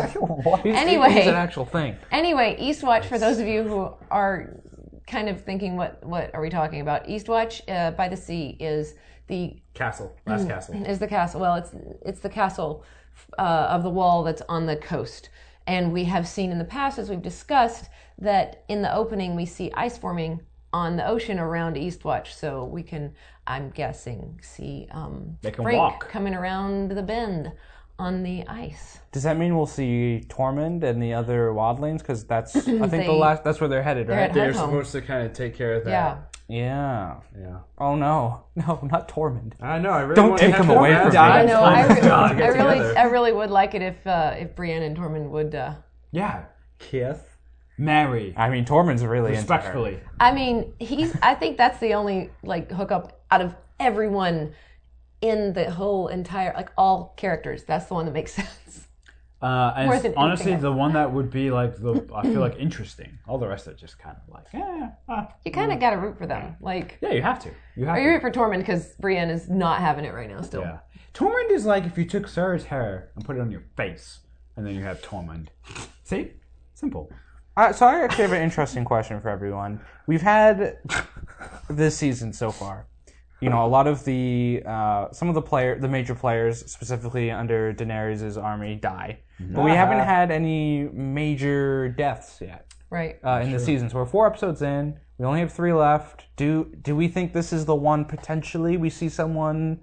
Anyway, Anyway. an actual thing. Anyway, Eastwatch, for those of you who are kind of thinking, what are we talking about? Eastwatch by the Sea is the Castle. Last castle. the castle. Well, it's the castle of the wall that's on the coast. And we have seen in the past, as we've discussed, that in the opening we see ice forming on the ocean around Eastwatch. So we can, I'm guessing, see They can Frank walk. coming around the bend on the ice. Does that mean we'll see Tormund and the other wildlings? Because that's I think They- that's where they're headed, they're right? at They're home. supposed to kind of take care of that. Yeah. Yeah. Yeah. Oh no, not Tormund. I know. I really Don't want to take have him away Tormund from die. I know. I, Time re- to get together. I really would like it if Brienne and Tormund would. Yeah. Kith. Marry. I mean, Tormund's really into her. Respectfully. I mean, I think that's the only like hookup out of everyone in the whole entire all characters. That's the one that makes sense. And More it's than honestly anything the one that would be like I feel like interesting. All the rest are just kind of like, You kind of got to root for them. Like, yeah, you have to. You have or to. you root for Tormund because Brienne is not having it right now. Still, Yeah. Tormund is like if you took Sarah's hair and put it on your face, and then you have Tormund. See? Simple. So I actually have an interesting question for everyone. We've had this season so far. A lot of the some of the major players, specifically under Daenerys' army, die, but we haven't had any major deaths yet right? in the season. So we're 4 episodes in. We only have 3 left. Do we think this is the one potentially we see someone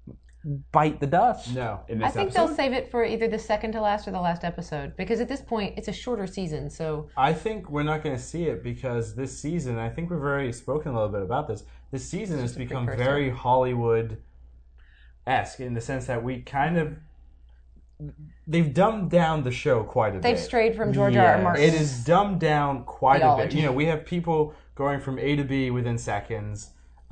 bite the dust? No. In I this think episode? they'll save it for either the second to last or the last episode because at this point it's a shorter season. So I think we're not going to see it because this season, I think we've already spoken a little bit about this. This season has become precursor. very Hollywood-esque in the sense that they've dumbed down the show quite a bit. they've strayed from George R. R. Martin. It is dumbed down quite a bit. Theology. We have people going from A to B within seconds.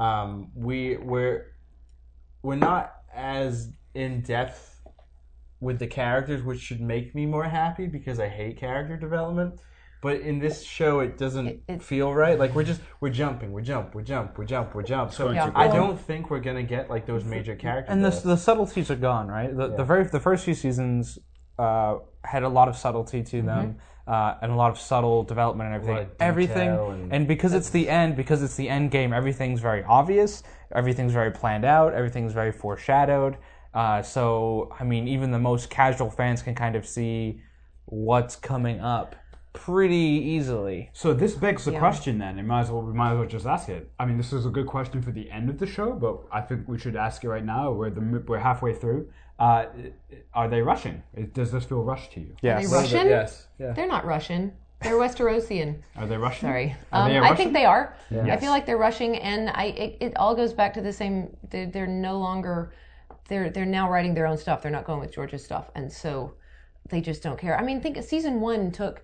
We're not as in depth with the characters, which should make me more happy because I hate character development. But in this show, it doesn't feel right. Like we're jumping, we jump. So Yeah. I don't think we're gonna get like those major characters. And the subtleties are gone, right? The first few seasons had a lot of subtlety to them, and a lot of subtle development and everything. lot of detail And because it's the end game, everything's very obvious, everything's very planned out, everything's very foreshadowed. So I mean, even the most casual fans can kind of see what's coming up pretty easily. So this begs the question then, and we might as well just ask it. I mean, this is a good question for the end of the show, but I think we should ask it right now. We're halfway through. Are they Russian? Does this feel rushed to you? Are they Russian? Yes. Yeah. They're not Russian. They're Westerosian. Are they Russian? Sorry. Are they a I Russian? think they are. I Yes. feel like they're rushing, and it all goes back to the same. They're no longer. They're now writing their own stuff. They're not going with George's stuff, and so they just don't care. I mean, think season 1 took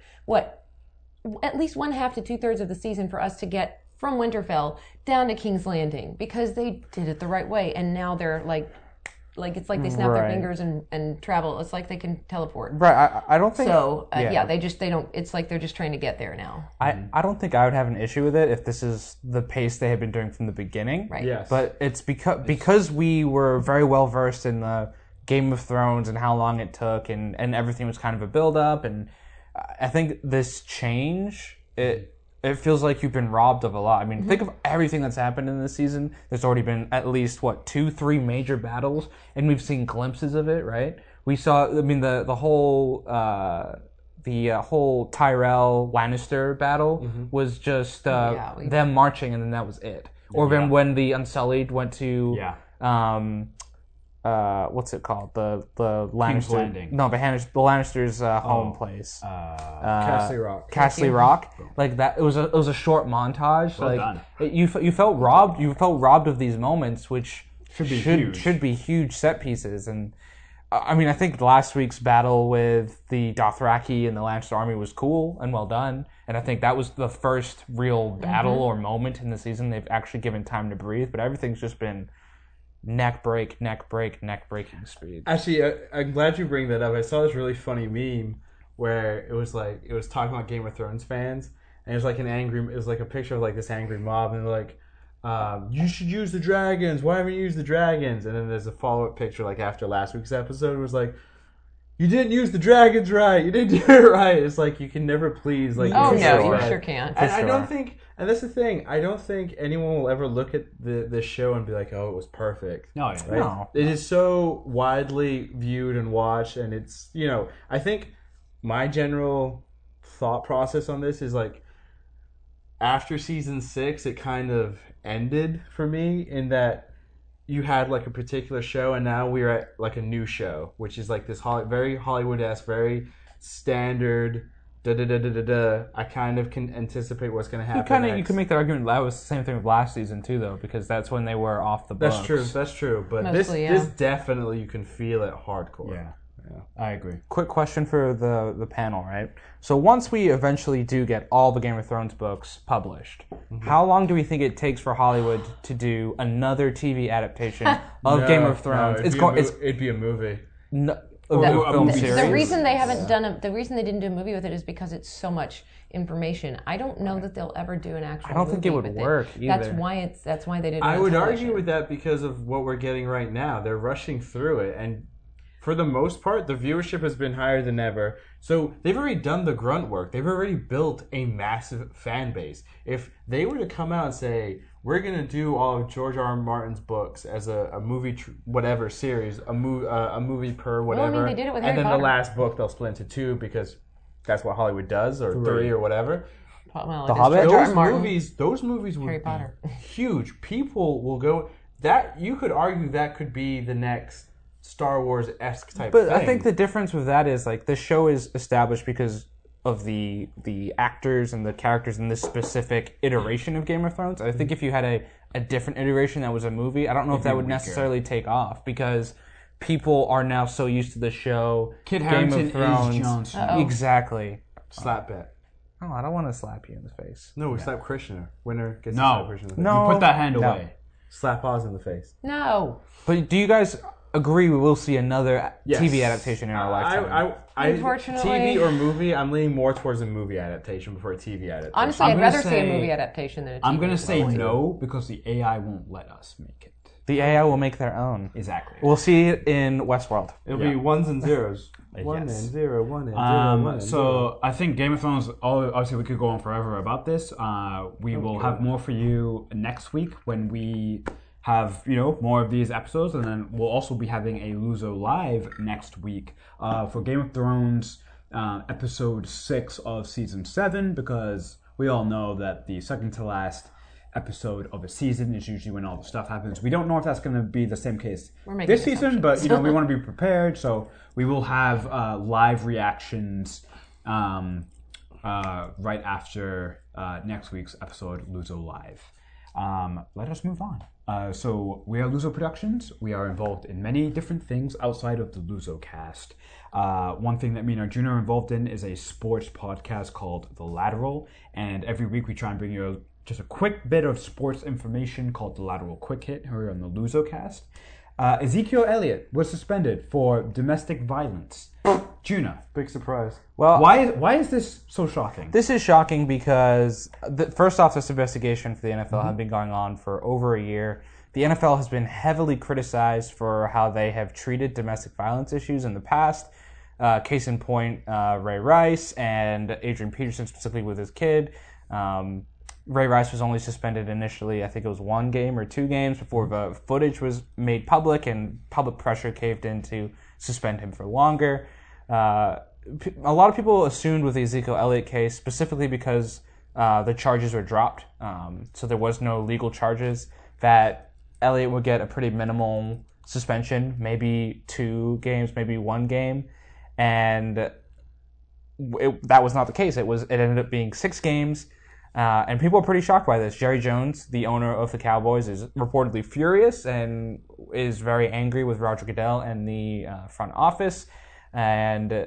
at least 1/2 to 2/3 of the season for us to get from Winterfell down to King's Landing because they did it the right way, and now they're like it's like they snap their Right. fingers and travel. It's like they can teleport. Right. I don't think So they don't. It's like they're just trying to get there now. I don't think I would have an issue with it if this is the pace they had been doing from the beginning. Right. Yes. But it's because we were very well versed in the Game of Thrones and how long it took and everything was kind of a build up, and I think this change it feels like you've been robbed of a lot. I mean, think of everything that's happened in this season. There's already been at least 2-3 major battles, and we've seen glimpses of it. Right? We saw. I mean, the whole whole Tyrell Lannister battle was just them marching, and then that was it. Or when the Unsullied went to what's it called? The Lannister. Landing. No, the Lannisters' home place. Castle Rock. Castle Rock. Like that. It was a short montage. Well like done. you felt robbed. You felt robbed of these moments, which huge. should be huge set pieces. And I mean, I think last week's battle with the Dothraki and the Lannister army was cool and well done. And I think that was the first real battle or moment in the season they've actually given time to breathe. But everything's just been neck breaking speed. Actually, I'm glad you bring that up. I saw this really funny meme where it was talking about Game of Thrones fans, and it was like a picture of like this angry mob, and they're like, you should use the dragons. Why haven't you used the dragons? And then there's a follow-up picture like after last week's episode. It was like, you didn't use the dragons right. You didn't do it right. It's like you can never please. Like, Oh, you no, sure. you sure can't. And I don't think, and that's the thing, I don't think anyone will ever look at this show and be like, oh, it was perfect. No, yeah. Right? No. It is so widely viewed and watched, and it's, I think my general thought process on this is like, after season 6, it kind of ended for me in that you had like a particular show, and now we're at like a new show, which is like this very Hollywood-esque, very standard. I kind of can anticipate what's going to happen. You can make the argument that was the same thing with last season too, though, because that's when they were off the books. That's true. But Mostly, this definitely you can feel it hardcore. Yeah. I agree. Quick question for the panel, right? So once we eventually do get all the Game of Thrones books published, how long do we think it takes for Hollywood to do another TV adaptation of Game of Thrones? It'd be a movie. a film movie series. The reason they haven't the reason they didn't do a movie with it is because it's so much information. I don't know that they'll ever do an actual. I don't think it movie would with work either. That's why they didn't. I would argue with that because of what we're getting right now. They're rushing through it, and for the most part, the viewership has been higher than ever. So they've already done the grunt work. They've already built a massive fan base. If they were to come out and say, we're going to do all of George R. R. Martin's books as a movie, whatever series, a movie per whatever. Well, I mean, they did it with and Harry then Potter. the last book they'll split into 2 because that's what Hollywood does, or 3 or whatever. Well, The it is Hobbit? George R. R. Those Martin. movies would Harry be Potter. huge. People will go. That you could argue that could be the next Star Wars-esque type But thing. I think the difference with that is like the show is established because of the actors and the characters in this specific iteration of Game of Thrones. I think if you had a different iteration that was a movie, I don't know if that would necessarily take off because people are now so used to the show. Kit Game Harington of Thrones. is Jon Snow. Exactly. slap bet. Oh, I don't want to slap you in the face. No, we slap Krishna. Winner gets to No. slap Krishna in the face. No. You put that hand No. away. Slap Oz in the face. No. But do you guys agree we will see another Yes. TV adaptation in our lifetime? Unfortunately- TV or movie, I'm leaning more towards a movie adaptation before a TV adaptation. Honestly, I'm I'd gonna rather see a say- movie adaptation than a TV I'm going to say movie. no because the AI won't let us make it. The AI will make their own. Exactly. We'll see it in Westworld. It'll be ones and zeros. Yes. 1 and 0, 1 and 0, 1 and 0. So I think Game of Thrones. Obviously, we could go on forever about this. We will have more for you next week when we have more of these episodes, and then we'll also be having a Luzo Live next week for Game of Thrones episode 6 of season 7, because we all know that the second to last episode of a season is usually when all the stuff happens. We don't know if that's going to be the same case making this season, but we want to be prepared, so we will have live reactions right after next week's episode, Luzo Live. Let us move on. So we are Luzo Productions. We are involved in many different things outside of the Luzo Cast. One thing that me and Arjuna are involved in is a sports podcast called The Lateral, and every week we try and bring you just a quick bit of sports information called The Lateral Quick Hit here on the Luzo Cast. Ezekiel Elliott was suspended for domestic violence. Juna, Big surprise. Well, why is this so shocking? this is shocking because, first off, this investigation for the NFL has been going on for over a year. The NFL has been heavily criticized for how they have treated domestic violence issues in the past. Case in point, Ray Rice and Adrian Peterson, specifically with his kid. Ray Rice was only suspended initially, I think it was 1 game or 2 games before the footage was made public and public pressure caved in to suspend him for longer. A lot of people assumed with the Ezekiel Elliott case, specifically because the charges were dropped, so there was no legal charges, that Elliott would get a pretty minimal suspension, maybe 2 games, maybe 1 game, and that was not the case. It ended up being 6 games, and people are pretty shocked by this. Jerry Jones, the owner of the Cowboys, is reportedly furious and is very angry with Roger Goodell and the front office. And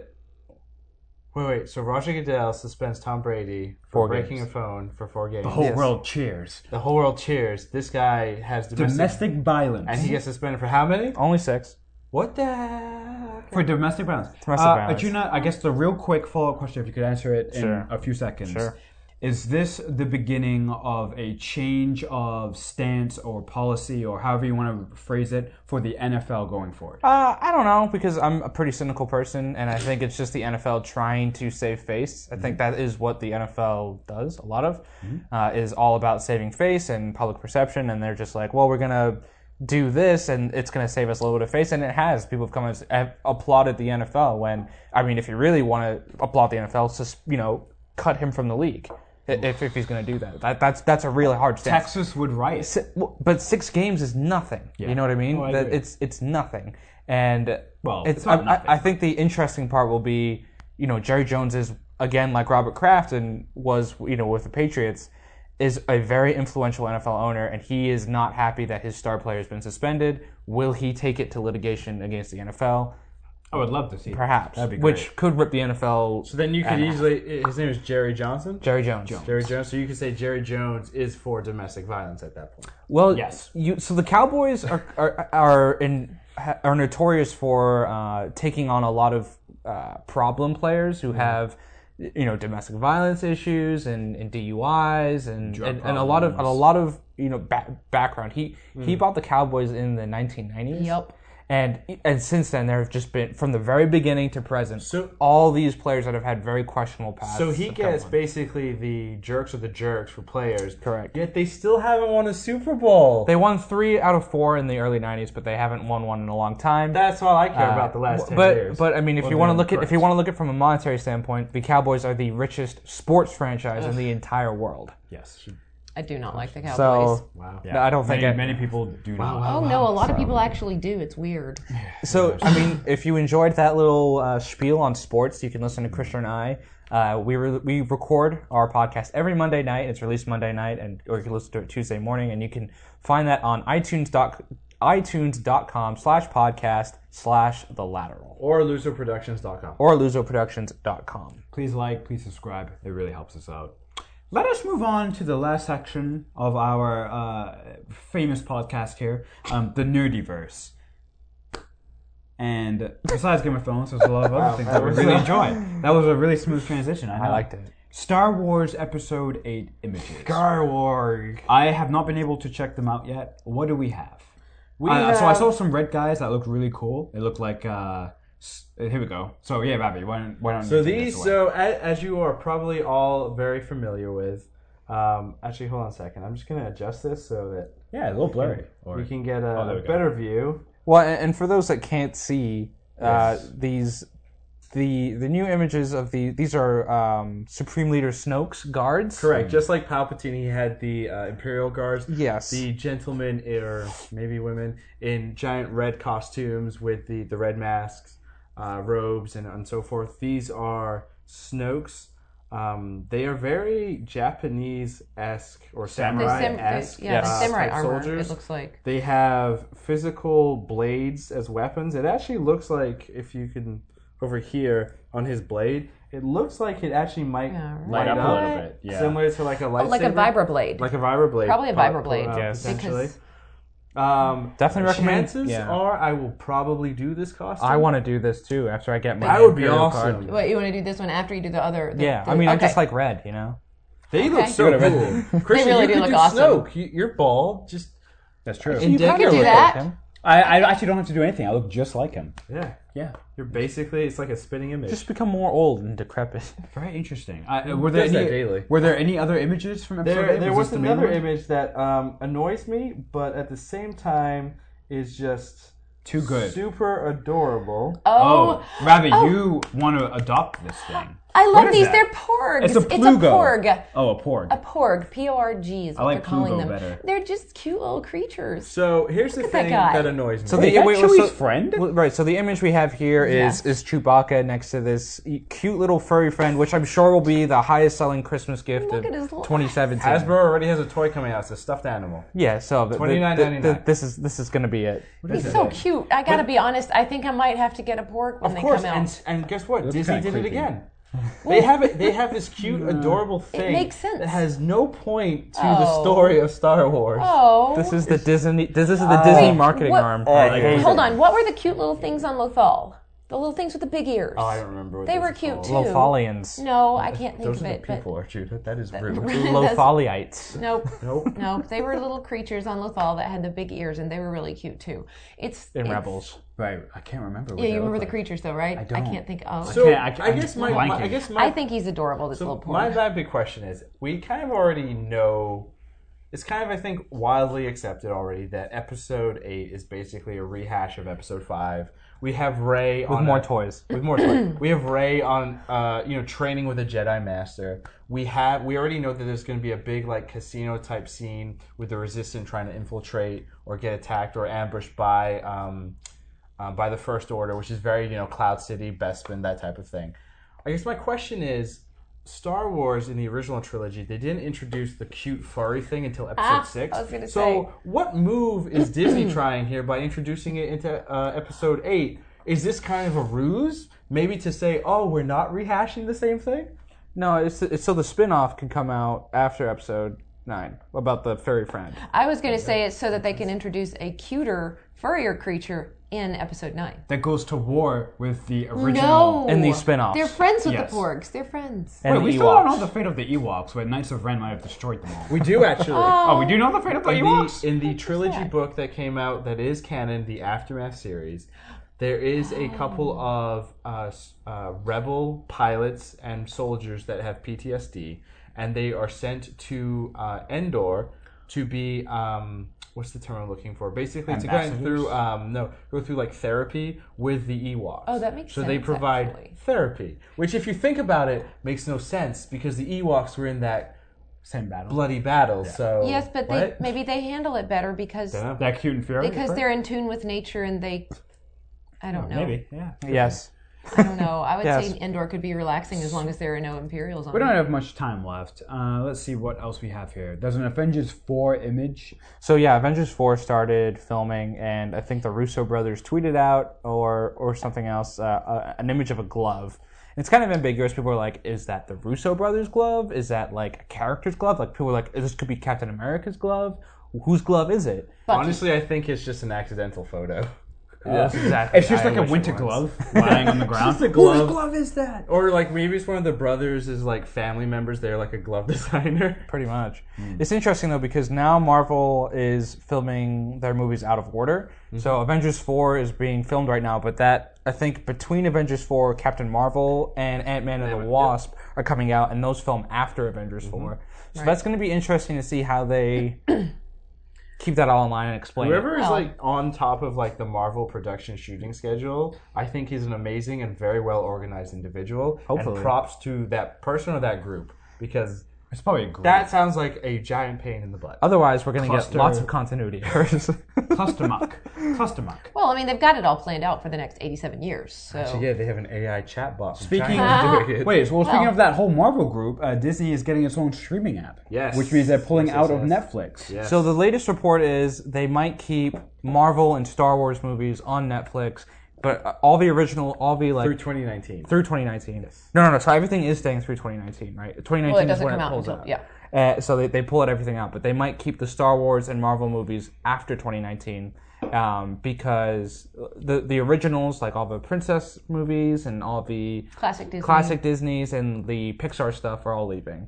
Wait. So Roger Goodell suspends Tom Brady for breaking a phone for 4 games. The whole world cheers. The whole world cheers. This guy has Domestic violence. and he gets suspended for how many? only 6. What the heck? For domestic violence. Domestic violence. Arjuna, I guess the real quick follow-up question, if you could answer it in Sure. a few seconds. Sure. Is this the beginning of a change of stance or policy, or however you want to phrase it, for the NFL going forward? I don't know, because I'm a pretty cynical person, and I think it's just the NFL trying to save face. I think that is what the NFL does a lot of, is all about saving face and public perception, and they're just like, well, we're going to do this, and it's going to save us a little bit of face, and it has. People have come and have applauded the NFL when, I mean, if you really want to applaud the NFL, just, cut him from the league. If he's going to do that, that's a really hard stance. Texas would riot. But 6 games is nothing. Yeah. You know what I mean? Oh, I agree. It's nothing. And Well, it's it's not nothing. I think the interesting part will be, Jerry Jones is, again, like Robert Kraft and was, with the Patriots, is a very influential NFL owner, and he is not happy that his star player has been suspended. Will he take it to litigation against the NFL? I would love to see. Perhaps. That'd be great. Which could rip the NFL. So then you could easily. His name is Jerry Johnson. Jerry Jones. Jerry Jones. So you could say Jerry Jones is for domestic violence at that point. Well, Yes. So the Cowboys are notorious for taking on a lot of problem players who have domestic violence issues and DUIs and a lot of background. He bought the Cowboys in the 1990s. Yep. And since then, there have just been, from the very beginning to present, So- all these players that have had very questionable paths. So he have gets come on. basically the jerks of the jerks for players. Correct. Yet they still haven't won a Super Bowl. They won 3 out of 4 in the early 90s, but they haven't won one in a long time. That's all I care about the last 10 but, years. But I mean, if you want to look at it from a monetary standpoint, the Cowboys are the richest sports franchise in the entire world. Yes. I do not like the Cowboys. So Wow. no, I don't think many people do not. Oh no, a lot of people actually do. It's weird. So, I mean, if you enjoyed that little spiel on sports, you can listen to Christian and I. We record our podcast every Monday night. It's released Monday night, or you can listen to it Tuesday morning, and you can find that on iTunes.com/podcast/The Lateral Or loserproductions.com. or LuzoProductions.com. Please like, please subscribe. It really helps us out. Let us move on to the last section of our famous podcast here, the Nerdiverse. And besides Game of Thrones, there's a lot of other things that we really enjoy. That was a really smooth transition. I know. I liked it. Star Wars Episode 8 images. Star Wars. I have not been able to check them out yet. What do we have? We So I have- saw some red guys that looked really cool. It looked like... here we go. So yeah, Bobby, why don't So you take these, this away? as you are probably all very familiar with, actually, hold on a second. I'm just going to adjust this so that Yeah, a little blurry. we can get there a we go. better view. Well, and for those that can't see, these the new images of these are Supreme Leader Snoke's guards. Correct. Just like Palpatine, he had the Imperial Guards. Yes. The gentlemen, or maybe women, in giant red costumes with the red masks, robes, and so forth. These are Snoke's. They are very Japanese-esque or samurai-esque. the samurai type armor. soldiers. It looks like. They have physical blades as weapons. It actually looks like, if you can, over here on his blade, it looks like it actually might Yeah, right. light Light up up a little bit. Yeah. similar to like a lightsaber. Like a vibroblade. Like a vibroblade. Probably a vibroblade. Yes. Potentially. Because Definitely recommend. Chances Yeah. are I will probably do this costume. I want to do this too after I get my. That would be Imperial awesome. card. what, you want to do this one after you do the other? Yeah, I mean, I okay. just like red, you know. They look Okay. so Good, cool. Christian, really you do could look do awesome. Snoke. You're bald. Just That's true. You can kinda do look that. like him. I actually don't have to do anything. I look just like him. yeah. Yeah. You're basically, it's like a spinning image. Just become more old and decrepit. Very interesting. Were there does that any? daily. Were there any other images from episode 8? There was this the main another one? image that annoys me, but at the same time is just Too good. super adorable. Oh, Ravi, you want to adopt this thing? I love What is these. that? They're porgs. It's a plugo. porg. Oh, a porg. A porg. P-O-R-G is what like they're calling Plugo them. better. They're just cute little creatures. So here's the Look at thing that guy. that annoys me. So Wait, the that's Chewie's friend? Right. So the image we have here Yes. is Chewbacca next to this cute little furry friend, which I'm sure will be the highest selling Christmas gift Look of at his little 2017. Hasbro already has a toy coming out. It's a stuffed animal. Yeah. So $29.99. this is going to be it. He's so cute. I gotta be honest. I think I might have to get a porg when Of they course, come out. and guess what? Looks Disney kinda did it creepy. again. They have it. They have this cute, adorable thing makes sense. that has no point to Oh. the story of Star Wars. Oh. This is the Disney. This is the Disney Wait, marketing what- arm. I hate Hold it. on. What were the cute little things on Lothal? The little things with the big ears. Oh, I don't remember what They those were are cute called. too. Lothalians. No, I can't think Those of are the it. But people, Archie. That is rude. Lothalites. nope. Nope. Nope. They were little creatures on Lothal that had the big ears, and they were really cute too. It's Rebels. Right, I can't remember. Yeah, you remember the creatures though, right? I don't. can't think. Oh, So I'm I guess my blanking. I think he's adorable. This little my porg. big question is: we kind of already know. It's kind of, I think, widely accepted already that Episode 8 is basically a rehash of Episode 5. We have Rey With on more a- toys. With more toys. We have Rey on, training with a Jedi Master. We already know that there's going to be a big like casino type scene with the Resistance trying to infiltrate or get attacked or ambushed by the First Order, which is very Cloud City, Bespin, that type of thing. I guess my question is, Star Wars in the original trilogy, they didn't introduce the cute furry thing until Episode 6. I was gonna so say. what move is Disney trying here by introducing it into Episode 8? Is this kind of a ruse? Maybe to say, oh, we're not rehashing the same thing? No, it's so the spin-off can come out after Episode 9 about the furry friend. I was going to say it so that they can introduce a cuter, furrier creature in Episode 9. That goes to war with the original. No, And these spin-offs. They're friends with Yes. the porgs. They're friends. And Wait, the we still don't Ewoks. know the fate of the Ewoks, but Knights of Ren might have destroyed them all. We do actually. Oh, we do know the fate of the Ewoks? In the trilogy sad. book that came out, that is canon, the Aftermath series, there is a couple of rebel pilots and soldiers that have PTSD, and they are sent to Endor to be what's the term I'm looking for? Basically, to go through go through like therapy with the Ewoks. Oh, that makes so they sense, provide actually. therapy, which, if you think about it, makes no sense because the Ewoks were in that Same battle. bloody battle. So Yes, but what? maybe they handle it better because Dunno. That cute and furious? they're in tune with nature and they. I don't know. Maybe, yeah. Yes. I don't know. I would Yes. say Endor could be relaxing as long as there are no Imperials on We it. don't have much time left. Let's see what else we have here. There's an Avengers 4 image. So yeah, Avengers 4 started filming, and I think the Russo brothers tweeted out or something else an image of a glove. It's kind of ambiguous. People are like, "Is that the Russo brothers' glove? Is that like a character's glove?" Like people are like, "This could be Captain America's glove. Whose glove is it?" Honestly, I think it's just an accidental photo. Yes, exactly. It's just I like a wish it winter was. glove lying on the ground. Just a glove. Whose glove is that? Or like maybe it's one of the brothers is like family members. They're like a glove designer. Pretty much. It's interesting though because now Marvel is filming their movies out of order. So Avengers 4 is being filmed right now, but that I think between Avengers 4, Captain Marvel, and Ant-Man and the Wasp are coming out, and those film after Avengers 4. So that's going to be interesting to see how they keep that all in line and explain Whoever is Well- like on top of like the Marvel production shooting schedule, I think he's an amazing and very well organized individual. Hopefully. And props to that person or that group because It's probably a group. that sounds like a giant pain in the butt. Otherwise, we're going to get Cluster. lots of continuity errors. Cluster muck. Cluster muck. Well, I mean, they've got it all planned out for the next 87 years. So Yeah, they have an AI chatbot. from Speaking China doing it. Wait, so speaking Well- of that whole Marvel group, Disney is getting its own streaming app. Yes. Which means they're pulling Yes, out yes, of yes. Netflix. Yes. So the latest report is they might keep Marvel and Star Wars movies on Netflix, but all the like through 2019. through 2019. No. So everything is staying through 2019, right? 2019 well, it is doesn't when come it out pulls until out. yeah. So they pull everything out, but they might keep the Star Wars and Marvel movies after 2019 because the originals, like all the princess movies and all the Classic Disney. classic Disney's and the Pixar stuff are all leaving.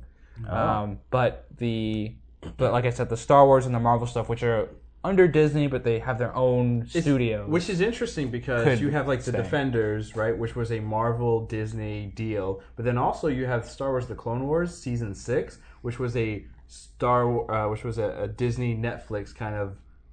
But like I said, the Star Wars and the Marvel stuff, which are under Disney, but they have their own studio. Which is interesting because Could you have like the stay. Defenders, right, which was a Marvel Disney deal, but then also you have Star Wars: The Clone Wars season 6, which was a Disney Netflix kind of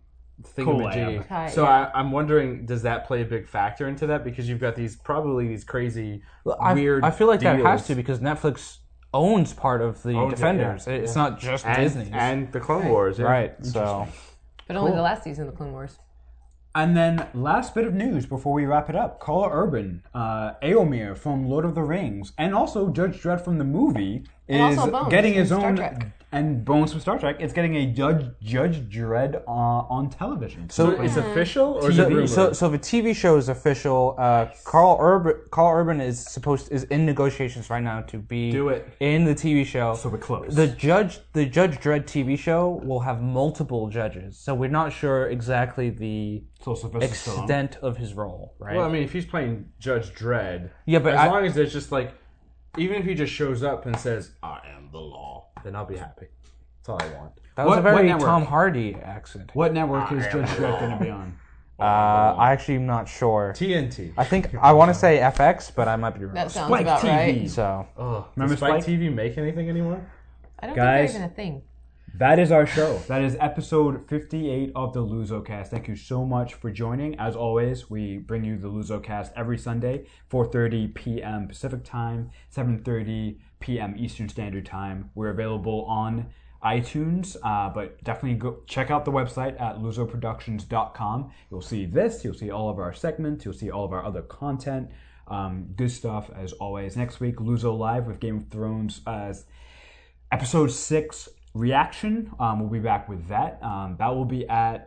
thingamajiggy. Collab. So Yeah. I'm wondering, does that play a big factor into that? Because you've got these crazy I, weird. I feel like that has deals. to because Netflix owns part of the Owns it, Defenders. yeah. It's not just Disney. and the Clone Wars. Yeah. Right. So But only the last season of the Clone Wars. And then, last bit of news before we wrap it up. Carla Urban, Éomer from Lord of the Rings, and also Judge Dredd from the movie is also Bones getting from his Star own... Trek. And Bones from Star Trek. It's getting a Judge Dredd on television. So it's official, or is it rumored? So the TV show is official. Carl Urban is in negotiations right now to be Do it. in the TV show. So we're close. The Judge Dredd TV show will have multiple judges, so we're not sure exactly the So Sylvester Stallone. extent of his role. Right? Well, I mean, if he's playing Judge Dredd, Yeah, but as long as there's just like, even if he just shows up and says, "I am the law," then I'll be happy. That's all I want. that was a what very network? Tom Hardy accent. What network is Judge Dredd going to be on? I actually am not sure. TNT. I think I want to say FX, but I might be wrong. That sounds Spike about TV. right. So Oh, Remember does Spike Spike? TV make anything anymore? I don't Guys. think they're even a thing. That is our show. That is episode 58 of the LuzoCast. Thank you so much for joining. As always, we bring you the LuzoCast every Sunday, 4:30 p.m. Pacific Time, 7:30 p.m. Eastern Standard Time. We're available on iTunes, but definitely go check out the website at luzoproductions.com. You'll see this. You'll see all of our segments. You'll see all of our other content. Good stuff as always. Next week, Luzo Live with Game of Thrones as Episode 6 reaction. We'll be back with that. That will be at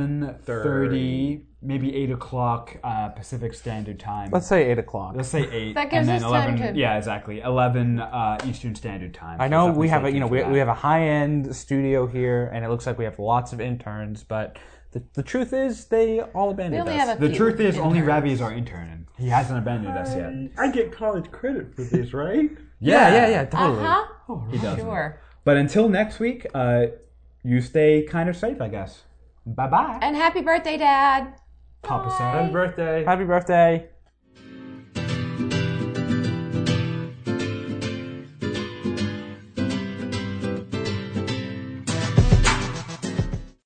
7:30, maybe 8 o'clock Pacific Standard Time. let's say 8 o'clock. Let's say 8. That gives and then us 11, time to- Yeah, exactly. 11 Eastern Standard Time. I So know definitely we have stay a tuned for we that. have a high end studio here, and it looks like we have lots of interns. But the truth is, they all We abandoned only us. have a The few truth is, only interns. Ravi is our intern. He hasn't abandoned us yet. I get college credit for this, right? yeah, totally. Uh-huh. He doesn't. Sure. But until next week, you stay kind of safe, I guess. Bye-bye. And happy birthday, Dad. Papa Bye. said. Happy birthday. Happy birthday.